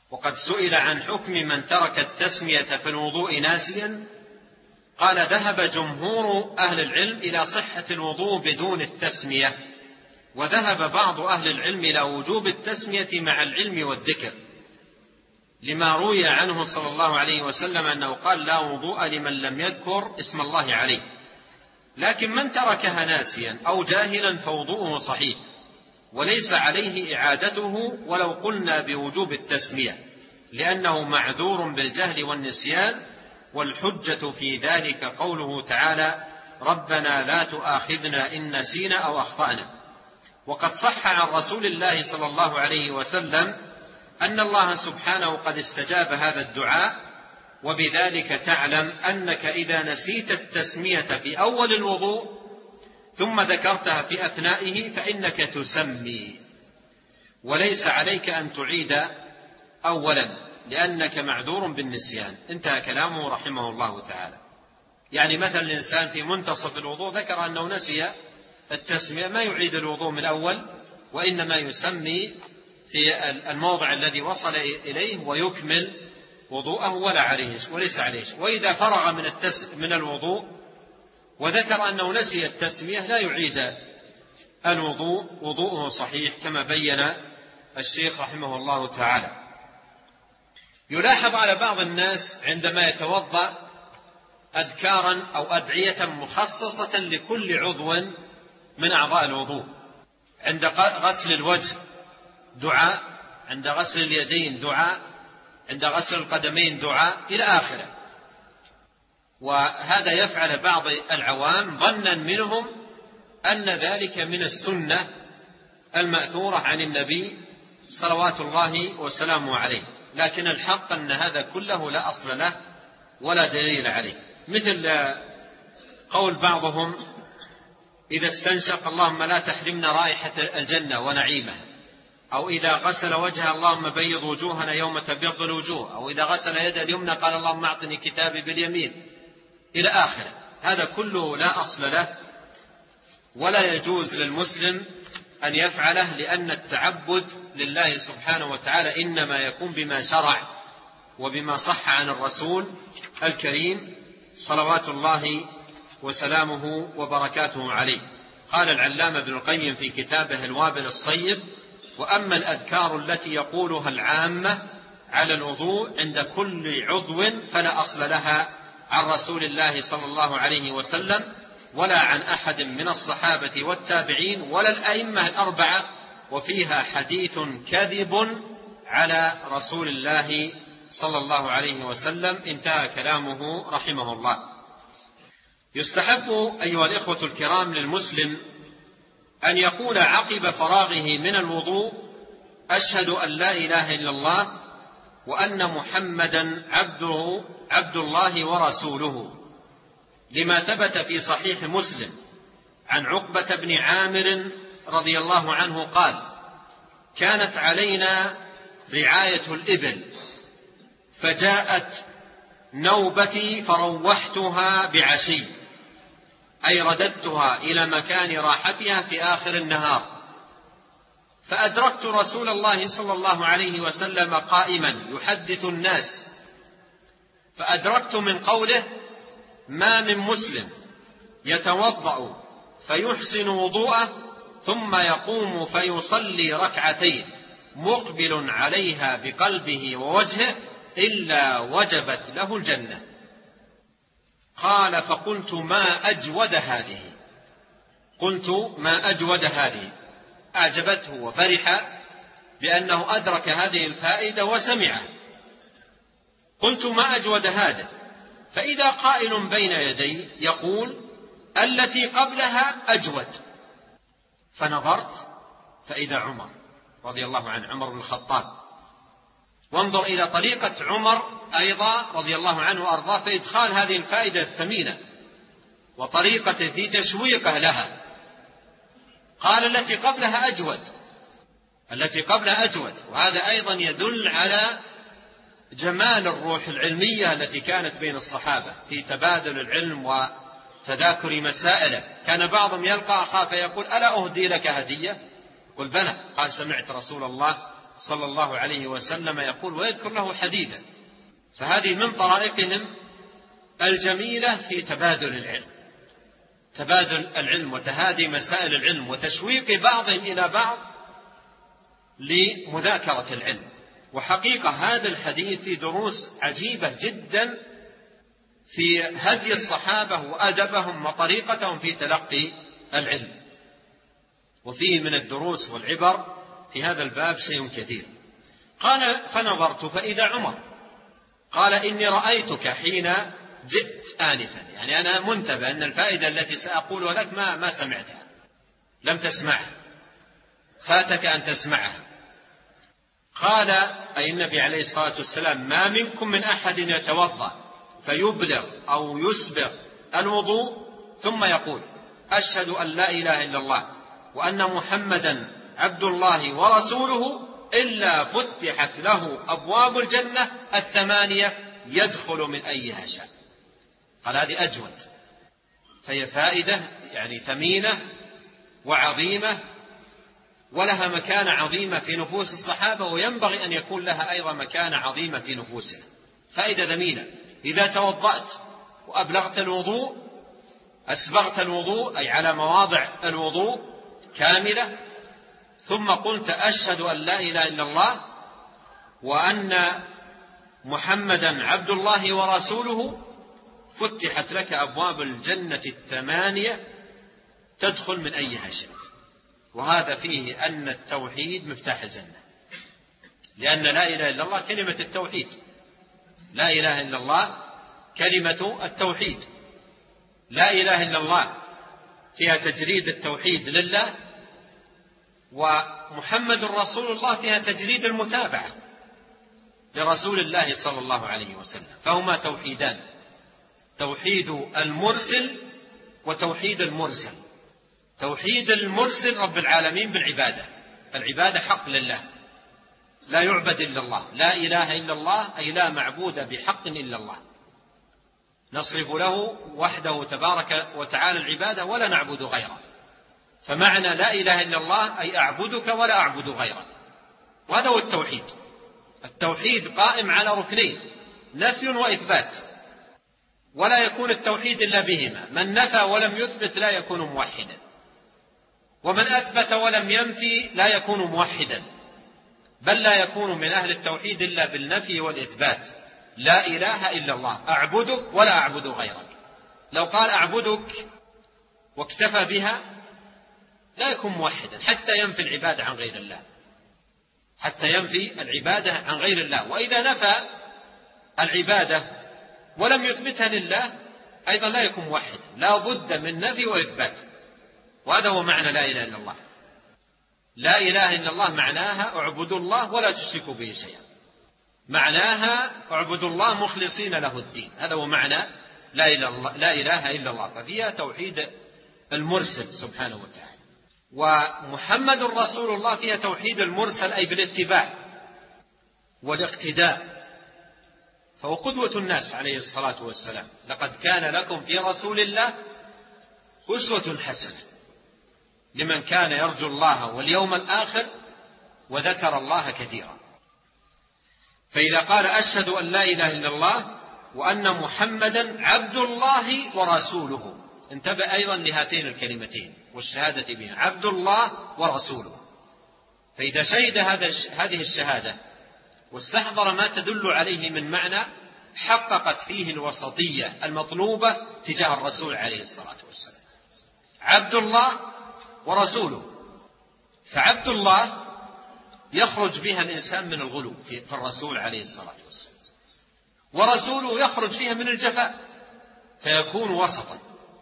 Speaker 1: وقد سئل عن حكم من ترك التسمية في الوضوء ناسيا، قال ذهب جمهور أهل العلم إلى صحة الوضوء بدون التسمية، وذهب بعض أهل العلم إلى وجوب التسمية مع العلم والذكر، لما روي عنه صلى الله عليه وسلم أنه قال لا وضوء لمن لم يذكر اسم الله عليه. لكن من تركها ناسيا أو جاهلا فوضوءه صحيح وليس عليه إعادته ولو قلنا بوجوب التسمية، لأنه معذور بالجهل والنسيان، والحجة في ذلك قوله تعالى ربنا لا تؤاخذنا إن نسينا أو أخطأنا. وقد صح عن رسول الله صلى الله عليه وسلم أن الله سبحانه قد استجاب هذا الدعاء، وبذلك تعلم أنك إذا نسيت التسمية في أول الوضوء ثم ذكرتها في أثنائه فإنك تسمي، وليس عليك أن تعيد أولا لأنك معذور بالنسيان. انتهى كلامه رحمه الله تعالى. يعني مثلا الإنسان في منتصف الوضوء ذكر أنه نسي التسمية، ما يعيد الوضوء من الأول، وإنما يسمي في الموضع الذي وصل إليه ويكمل وضوءه ولا عليه وليس عليه. وإذا فرغ من من الوضوء وذكر أنه نسي التسمية لا يعيد الوضوء، وضوءه صحيح كما بين الشيخ رحمه الله تعالى. يلاحظ على بعض الناس عندما يتوضأ أذكارا أو أدعية مخصصة لكل عضو من أعضاء الوضوء. عند غسل الوجه دعاء، عند غسل اليدين دعاء، عند غسل القدمين دعاء إلى آخره. وهذا يفعل بعض العوام ظنا منهم أن ذلك من السنة المأثورة عن النبي صلوات الله وسلامه عليه، لكن الحق أن هذا كله لا أصل له ولا دليل عليه. مثل قول بعضهم إذا استنشق اللهم لا تحرمنا رائحة الجنة ونعيمها، أو إذا غسل وجهه اللهم بيض وجوهنا يوم تبيض الوجوه، أو إذا غسل يده اليمنى قال اللهم أعطني كتابي باليمين إلى آخره. هذا كله لا أصل له ولا يجوز للمسلم أن يفعله، لأن التعبد لله سبحانه وتعالى إنما يكون بما شرع وبما صح عن الرسول الكريم صلوات الله وسلامه وبركاته عليه. قال العلامة ابن القيم في كتابه الوابل الصيب: وأما الأذكار التي يقولها العامة على الوضوء عند كل عضو فلا أصل لها عن رسول الله صلى الله عليه وسلم ولا عن أحد من الصحابة والتابعين ولا الأئمة الأربعة، وفيها حديث كذب على رسول الله صلى الله عليه وسلم. انتهى كلامه رحمه الله. يستحب أيها الإخوة الكرام للمسلم أن يقول عقب فراغه من الوضوء: أشهد أن لا إله إلا الله وأن محمدا عبده عبد الله ورسوله، لما ثبت في صحيح مسلم عن عقبة بن عامر رضي الله عنه قال: كانت علينا رعاية الإبل فجاءت نوبتي فروحتها بعشي، أي رددتها إلى مكان راحتها في آخر النهار، فأدركت رسول الله صلى الله عليه وسلم قائما يحدث الناس، فأدركت من قوله: ما من مسلم يتوضأ فيحسن وضوءه ثم يقوم فيصلي ركعتين مقبل عليها بقلبه ووجهه إلا وجبت له الجنة. قال: فقلت ما أجود هذه قلت ما أجود هذه أعجبته وفرح بأنه أدرك هذه الفائدة وسمعه. قلت ما أجود هذا، فإذا قائل بين يدي يقول: التي قبلها أجود. فنظرت فإذا عمر رضي الله عنه، عمر بن الخطاب. وانظر إلى طريقة عمر أيضا رضي الله عنه وأرضاه في إدخال هذه الفائدة الثمينة وطريقة في تشويقه لها. قال: التي قبلها أجود، التي قبلها أجود. وهذا أيضا يدل على جمال الروح العلمية التي كانت بين الصحابة في تبادل العلم وتذاكر مسائله. كان بعضهم يلقى أخاه فيقول: ألا أهدي لك هدية؟ قل: بلى. قال: سمعت رسول الله صلى الله عليه وسلم يقول ويذكر له حديثا. فهذه من طرائقهم الجميلة في تبادل العلم، تبادل العلم وتهادي مسائل العلم وتشويق بعضهم إلى بعض لمذاكرة العلم. وحقيقة هذا الحديث في دروس عجيبة جدا في هدي الصحابة وأدبهم وطريقتهم في تلقي العلم، وفيه من الدروس والعبر في هذا الباب شيء كثير. قال فنظرت فإذا عمر قال إني رأيتك حين جئت آنفا، يعني أنا منتبه أن الفائدة التي سأقولها لك ما, ما سمعتها، لم تسمعها، فاتك أن تسمعها. قال أي النبي عليه الصلاة والسلام ما منكم من أحد يتوضأ فيبلغ أو يسبغ الوضوء ثم يقول أشهد أن لا إله إلا الله وأن محمدا عبد الله ورسوله إلا فتحت له أبواب الجنة الثمانية يدخل من أيها شاء. قال هذه أجود، فهي فائدة يعني ثمينة وعظيمة ولها مكانة عظيمة في نفوس الصحابة، وينبغي أن يكون لها أيضا مكانة عظيمة في نفوسنا. فائدة ثمينة، إذا توضأت وأبلغت الوضوء أسبغت الوضوء أي على مواضع الوضوء كاملة، ثم قلت أشهد أن لا إله إلا الله وأن محمدا عبد الله ورسوله فتحت لك أبواب الجنة الثمانية تدخل من أيها شئت. وهذا فيه أن التوحيد مفتاح الجنة، لأن لا إله إلا الله كلمة التوحيد، لا إله إلا الله كلمة التوحيد، لا إله إلا الله فيها تجريد التوحيد لله، ومحمد رسول الله فيها تجريد المتابعة لرسول الله صلى الله عليه وسلم. فهما توحيدان، توحيد المرسل وتوحيد المرسل. توحيد المرسل رب العالمين بالعبادة، العبادة حق لله، لا يعبد إلا الله، لا إله إلا الله أي لا معبود بحق إلا الله، نصرف له وحده تبارك وتعالى العبادة ولا نعبد غيره. فمعنى لا إله إلا الله أي أعبدك ولا أعبد غيرك، وهذا هو التوحيد. التوحيد قائم على ركنين، نفي وإثبات، ولا يكون التوحيد إلا بهما. من نفى ولم يثبت لا يكون موحدا، ومن أثبت ولم ينفي لا يكون موحدا، بل لا يكون من أهل التوحيد إلا بالنفي والإثبات. لا إله إلا الله، أعبدك ولا أعبد غيرك. لو قال أعبدك واكتفى بها لا يكون موحدا حتى ينفي العبادة عن غير الله، حتى ينفي العبادة عن غير الله. وإذا نفى العبادة ولم يثبتها لله أيضا لا يكون موحدا، لا بد من نفي وإثبات. وهذا هو معنى لا إله إلا الله. لا إله إلا الله معناها اعبدوا الله ولا تشركوا به شيئا، معناها اعبدوا الله مخلصين له الدين، هذا هو معنى لا إله إلا الله. ففيها توحيد المرسل سبحانه وتعالى. ومحمد رسول الله فيها توحيد المرسل أي بالاتباع والاقتداء، فهو قدوة الناس عليه الصلاة والسلام. لقد كان لكم في رسول الله أسوة حسنة لمن كان يرجو الله واليوم الآخر وذكر الله كثيرا. فإذا قال أشهد أن لا إله إلا الله وأن محمدا عبد الله ورسوله، انتبه أيضا لهاتين الكلمتين والشهادة بها، عبد الله ورسوله. فإذا شهد هذه الشهادة واستحضر ما تدل عليه من معنى حققت فيه الوسطية المطلوبة تجاه الرسول عليه الصلاة والسلام. عبد الله ورسوله، فعبد الله يخرج بها الإنسان من الغلو في الرسول عليه الصلاة والسلام، ورسوله يخرج فيها من الجفاء فيكون وسطا.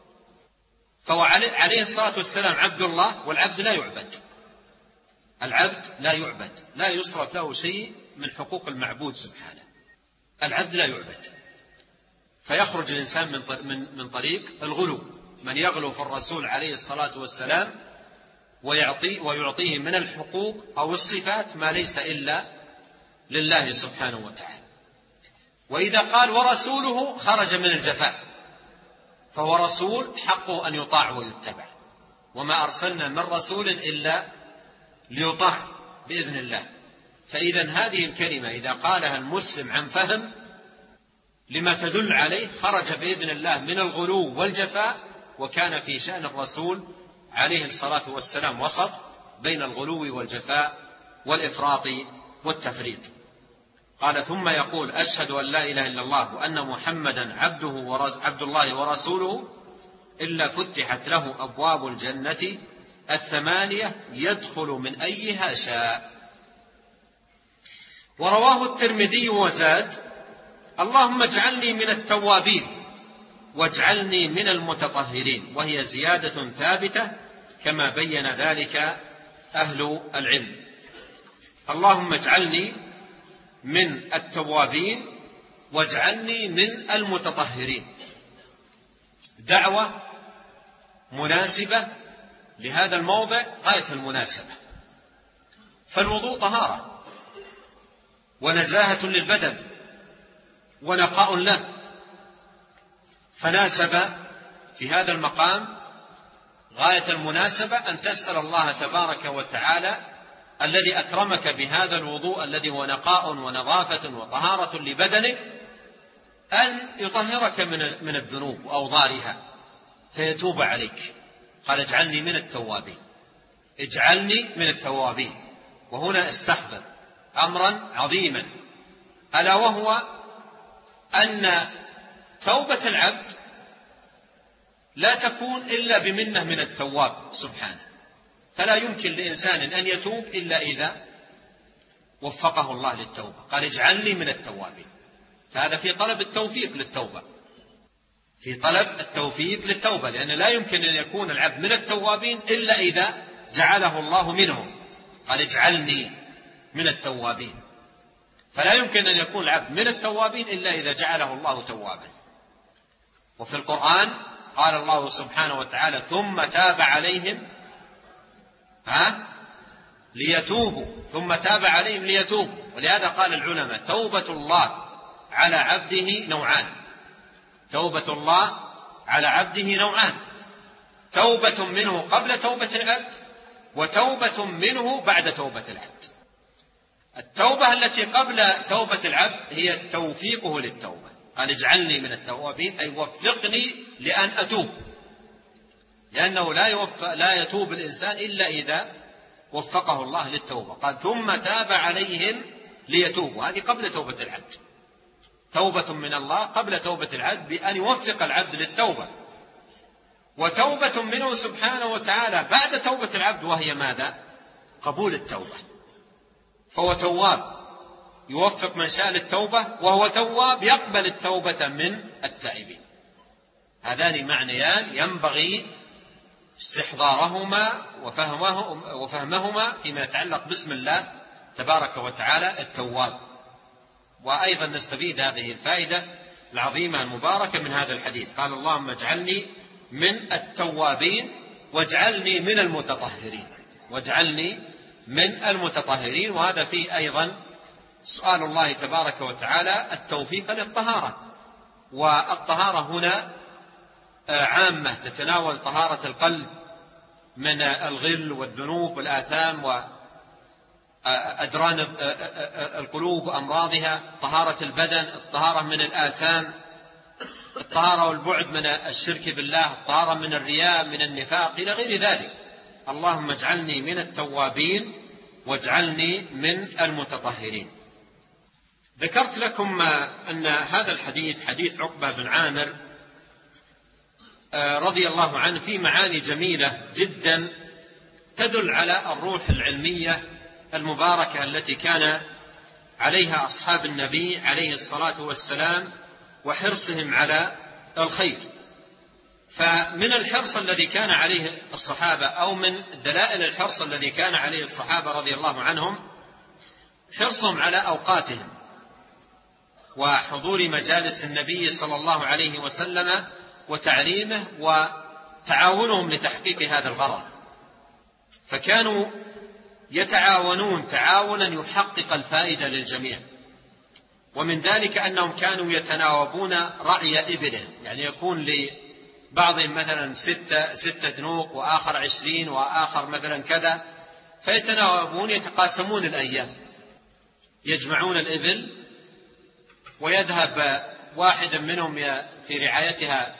Speaker 1: فهو عليه الصلاة والسلام عبد الله، والعبد لا يعبد، العبد لا يعبد، لا يصرف له شيء من حقوق المعبود سبحانه، العبد لا يعبد. فيخرج الإنسان من من طريق الغلو، من يغلو في الرسول عليه الصلاة والسلام ويعطي ويعطيه من الحقوق أو الصفات ما ليس إلا لله سبحانه وتعالى. وإذا قال ورسوله خرج من الجفاء، فهو رسول حقه أن يطاع ويتبع، وما أرسلنا من رسول إلا ليطاع بإذن الله. فإذا هذه الكلمة إذا قالها المسلم عن فهم لما تدل عليه خرج بإذن الله من الغلو والجفاء، وكان في شأن الرسول عليه الصلاة والسلام وسط بين الغلو والجفاء والإفراط والتفريط. قال ثم يقول أشهد أن لا إله إلا الله وأن محمدا عبده ورز... عبد الله ورسوله إلا فتحت له أبواب الجنة الثمانية يدخل من أيها شاء. ورواه الترمذي وزاد اللهم اجعلني من التوابين واجعلني من المتطهرين، وهي زيادة ثابتة كما بين ذلك أهل العلم. اللهم اجعلني من التوابين واجعلني من المتطهرين، دعوة مناسبة لهذا الموضع غاية المناسبة. فالوضوء طهارة ونزاهة للبدن ونقاء له، فناسب في هذا المقام غاية المناسبة أن تسأل الله تبارك وتعالى الذي أكرمك بهذا الوضوء الذي هو نقاء ونظافة وطهارة لبدنك أن يطهرك من الذنوب وأوضارها فيتوب عليك. قال اجعلني من التوابين، اجعلني من التوابين. وهنا استحضر أمرا عظيما، ألا وهو أن توبة العبد لا تكون إلا بمنة من التواب سبحانه، فلا يمكن لإنسان أن يتوب إلا إذا وفقه الله للتوبة. قال اجعلني من التوابين، فهذا في طلب التوفيق للتوبة، في طلب التوفيق للتوبة، لأن لا يمكن أن يكون العبد من التوابين إلا إذا جعله الله منهم. قال اجعلني من التوابين، فلا يمكن أن يكون العبد من التوابين إلا إذا جعله الله توابا. وفي القرآن قال الله سبحانه وتعالى ثم تاب عليهم ها ليتوبوا، ثم تاب عليهم ليتوبوا. ولهذا قال العلماء توبة الله على عبده نوعان، توبة الله على عبده نوعان، توبة منه قبل توبة العبد وتوبة منه بعد توبة العبد. التوبة التي قبل توبة العبد هي توفيقه للتوبة. قال اجعلني من التوابين أي وفقني لأن أتوب، لأنه لا, يوفق لا يتوب الإنسان إلا إذا وفقه الله للتوبة. قال ثم تاب عليهم ليتوبوا، هذه قبل توبة العبد، توبة من الله قبل توبة العبد بأن يوفق العبد للتوبة، وتوبة منه سبحانه وتعالى بعد توبة العبد، وهي ماذا؟ قبول التوبة. فهو تواب يوفق من شاء للتوبة، وهو تواب يقبل التوبة من التائبين. هذان معنيان ينبغي استحضارهما وفهمهما فيما يتعلق باسم الله تبارك وتعالى التواب. وأيضا نستفيد هذه الفائدة العظيمة المباركة من هذا الحديث. قال اللهم اجعلني من التوابين واجعلني من المتطهرين، واجعلني من المتطهرين. وهذا فيه أيضا سؤال الله تبارك وتعالى التوفيق للطهارة، والطهارة هنا عامة تتناول طهارة القلب من الغل والذنوب والآثام وأدران القلوب وأمراضها، طهارة البدن، الطهارة من الآثام، الطهارة والبعد من الشرك بالله، الطهارة من الرياء من النفاق إلى غير ذلك. اللهم اجعلني من التوابين واجعلني من المتطهرين. ذكرت لكم أن هذا الحديث حديث عقبة بن عامر رضي الله عنه فيه معاني جميلة جدا تدل على الروح العلمية المباركة التي كان عليها أصحاب النبي عليه الصلاة والسلام وحرصهم على الخير. فمن الحرص الذي كان عليه الصحابة أو من دلائل الحرص الذي كان عليه الصحابة رضي الله عنهم حرصهم على أوقاتهم وحضور مجالس النبي صلى الله عليه وسلم وتعليمه وتعاونهم لتحقيق هذا الغرض. فكانوا يتعاونون تعاونا يحقق الفائدة للجميع. ومن ذلك أنهم كانوا يتناوبون رعي إبله، يعني يكون لبعضهم مثلا ستة, ستة نوق وآخر عشرين وآخر مثلا كذا، فيتناوبون يتقاسمون الأيام. يجمعون الإبل ويذهب واحد منهم في رعايتها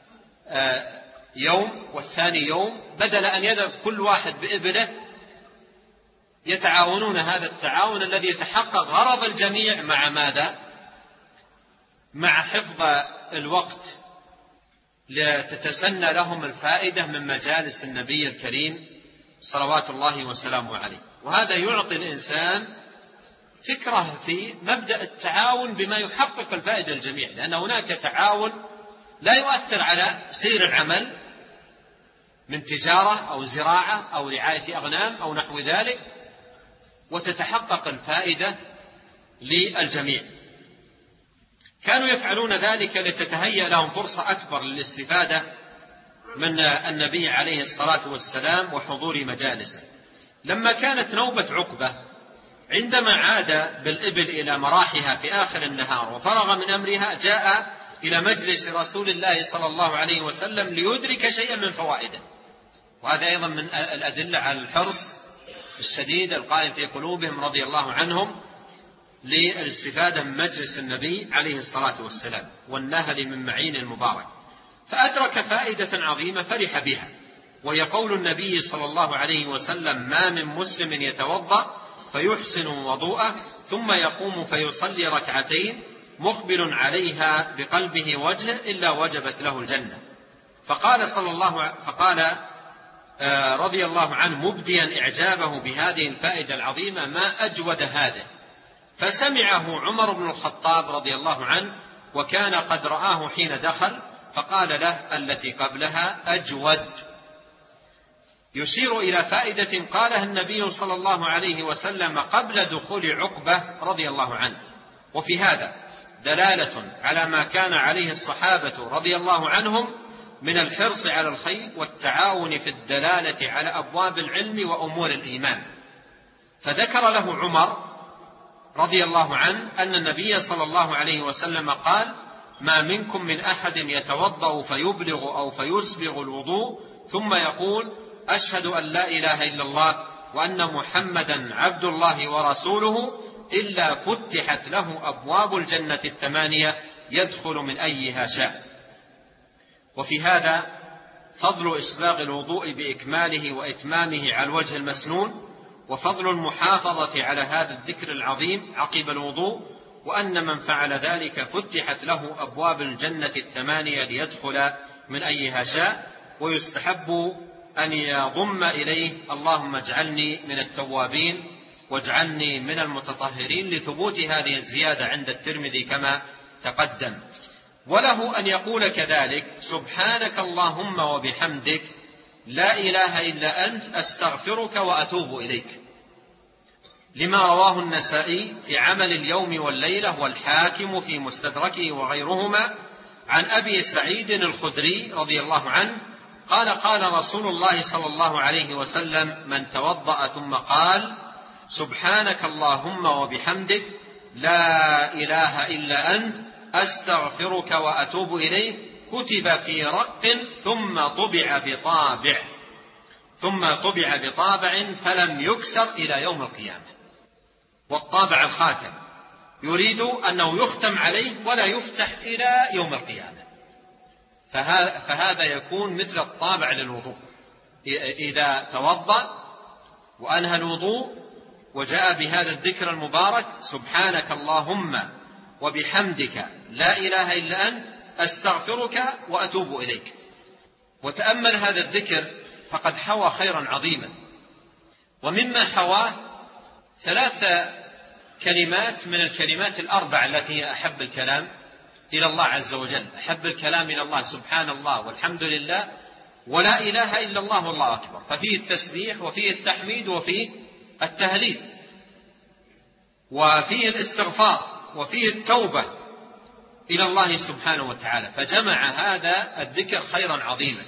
Speaker 1: يوم والثاني يوم، بدل أن يذهب كل واحد بإبله يتعاونون هذا التعاون الذي يتحقق غرض الجميع مع ماذا؟ مع حفظ الوقت لتتسنى لهم الفائدة من مجالس النبي الكريم صلوات الله وسلامه عليه. وهذا يعطي الإنسان فكرة في مبدأ التعاون بما يحقق الفائدة الجميع، لأن هناك تعاون لا يؤثر على سير العمل من تجارة أو زراعة أو رعاية أغنام أو نحو ذلك، وتتحقق الفائدة للجميع. كانوا يفعلون ذلك لتتهيأ لهم فرصة أكبر للاستفادة من النبي عليه الصلاة والسلام وحضور مجالسه. لما كانت نوبة عقبة عندما عاد بالإبل إلى مراحها في آخر النهار وفرغ من أمرها، جاء إلى مجلس رسول الله صلى الله عليه وسلم ليدرك شيئا من فوائده. وهذا أيضا من الأدلة على الحرص الشديد القائم في قلوبهم رضي الله عنهم للاستفادة من مجلس النبي عليه الصلاة والسلام والنهل من معين المبارك. فأدرك فائدة عظيمة فرح بها، وهي قول النبي صلى الله عليه وسلم: ما من مسلم يتوضأ فيحسن وضوءه ثم يقوم فيصلي ركعتين مقبل عليها بقلبه وجهه إلا وجبت له الجنة. فقال صلى الله فقال رضي الله عنه مبديا إعجابه بهذه الفائدة العظيمة: ما أجود هذا. فسمعه عمر بن الخطاب رضي الله عنه وكان قد رآه حين دخل، فقال له: التي قبلها أجود. يشير إلى فائدة قالها النبي صلى الله عليه وسلم قبل دخول عقبة رضي الله عنه. وفي هذا دلالة على ما كان عليه الصحابة رضي الله عنهم من الحرص على الخير والتعاون في الدلالة على أبواب العلم وأمور الإيمان. فذكر له عمر رضي الله عنه أن النبي صلى الله عليه وسلم قال: ما منكم من أحد يتوضأ فيبلغ أو فيسبغ الوضوء ثم يقول: أشهد أن لا إله إلا الله وأن محمدا عبد الله ورسوله إلا فتحت له أبواب الجنة الثمانية يدخل من أيها شاء. وفي هذا فضل إسباغ الوضوء بإكماله وإتمامه على الوجه المسنون، وفضل المحافظة على هذا الذكر العظيم عقب الوضوء، وأن من فعل ذلك فتحت له أبواب الجنة الثمانية ليدخل من أيها شاء. ويستحب أن يضم إليه: اللهم اجعلني من التوابين واجعلني من المتطهرين، لثبوت هذه الزيادة عند الترمذي كما تقدم. وله أن يقول كذلك: سبحانك اللهم وبحمدك لا إله إلا أنت أستغفرك وأتوب إليك، لما رواه النسائي في عمل اليوم والليلة والحاكم في مستدركه وغيرهما عن أبي سعيد الخدري رضي الله عنه قال: قال رسول الله صلى الله عليه وسلم: من توضأ ثم قال سبحانك اللهم وبحمدك لا إله إلا أنت أستغفرك وأتوب إليك كتب في رق ثم طبع بطابع ثم طبع بطابع فلم يكسر إلى يوم القيامة. والطابع الخاتم يريد أنه يختم عليه ولا يفتح إلى يوم القيامة. فهذا يكون مثل الطابع للوضوء. إذا توضأ وأنهى الوضوء وجاء بهذا الذكر المبارك: سبحانك اللهم وبحمدك لا إله إلا أنت أستغفرك وأتوب إليك. وتأمل هذا الذكر فقد حوى خيرا عظيما، ومما حواه ثلاث كلمات من الكلمات الأربع التي هي أحب الكلام إلى الله عز وجل. أحب الكلام إلى الله سبحان الله والحمد لله ولا إله إلا الله والله أكبر. ففيه التسبيح وفيه التحميد وفيه التهليل وفيه الاستغفار وفيه التوبة إلى الله سبحانه وتعالى، فجمع هذا الذكر خيرا عظيما.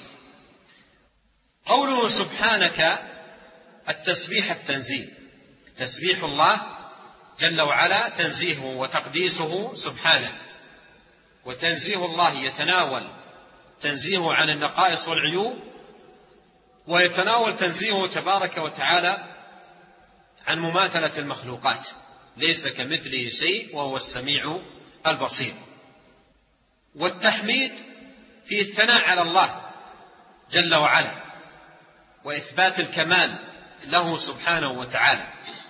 Speaker 1: قوله سبحانك التسبيح التنزيه، تسبيح الله جل وعلا تنزيهه وتقديسه سبحانه، وتنزيه الله يتناول تنزيهه عن النقائص والعيوب، ويتناول تنزيهه تبارك وتعالى عن مماثلة المخلوقات. ليس كمثله شيء وهو السميع البصير. والتحميد فيه الثناء على الله جل وعلا وإثبات الكمال له سبحانه وتعالى،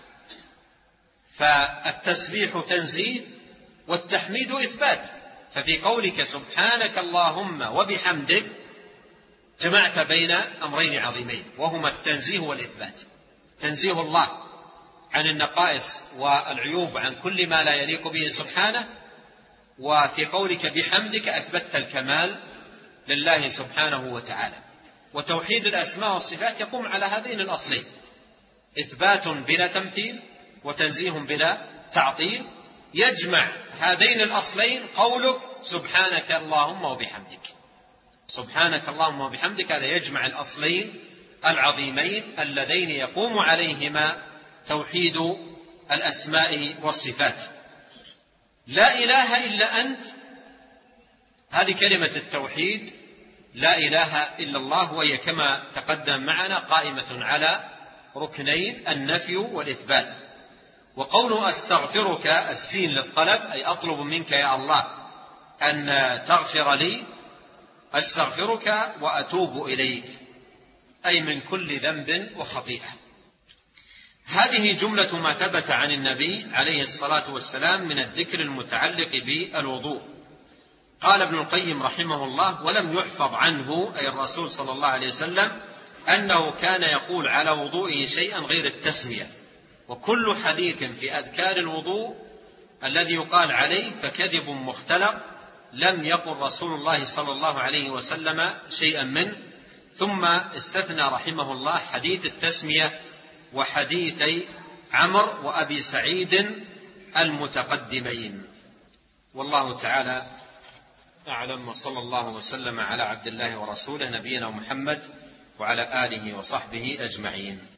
Speaker 1: فالتسبيح تنزيه والتحميد إثبات. ففي قولك سبحانك اللهم وبحمدك جمعت بين أمرين عظيمين، وهما التنزيه والإثبات. تنزيه الله عن النقائص والعيوب عن كل ما لا يليق به سبحانه، وفي قولك بحمدك أثبتت الكمال لله سبحانه وتعالى. وتوحيد الأسماء والصفات يقوم على هذين الأصلين: إثبات بلا تمثيل وتنزيه بلا تعطيل. يجمع هذين الأصلين قولك سبحانك اللهم وبحمدك. سبحانك اللهم وبحمدك هذا يجمع الأصلين العظيمين اللذين يقوم عليهما توحيد الأسماء والصفات. لا إله إلا أنت، هذه كلمة التوحيد، لا إله إلا الله، وهي كما تقدم معنا قائمة على ركنين: النفي والإثبات. وقوله أستغفرك، السين للطلب، أي أطلب منك يا الله أن تغفر لي، أستغفرك وأتوب إليك، أي من كل ذنب وخطيئة. هذه جملة ما ثبت عن النبي عليه الصلاة والسلام من الذكر المتعلق بالوضوء. قال ابن القيم رحمه الله: ولم يحفظ عنه، أي الرسول صلى الله عليه وسلم، أنه كان يقول على وضوئه شيئا غير التسمية. وكل حديث في أذكار الوضوء الذي يقال عليه فكذب مختلق، لم يقل رسول الله صلى الله عليه وسلم شيئا منه. ثم استثنى رحمه الله حديث التسمية وحديثي عمرو وأبي سعيد المتقدمين. والله تعالى أعلم، وصلى الله وسلم على عبد الله ورسوله نبينا محمد وعلى آله وصحبه أجمعين.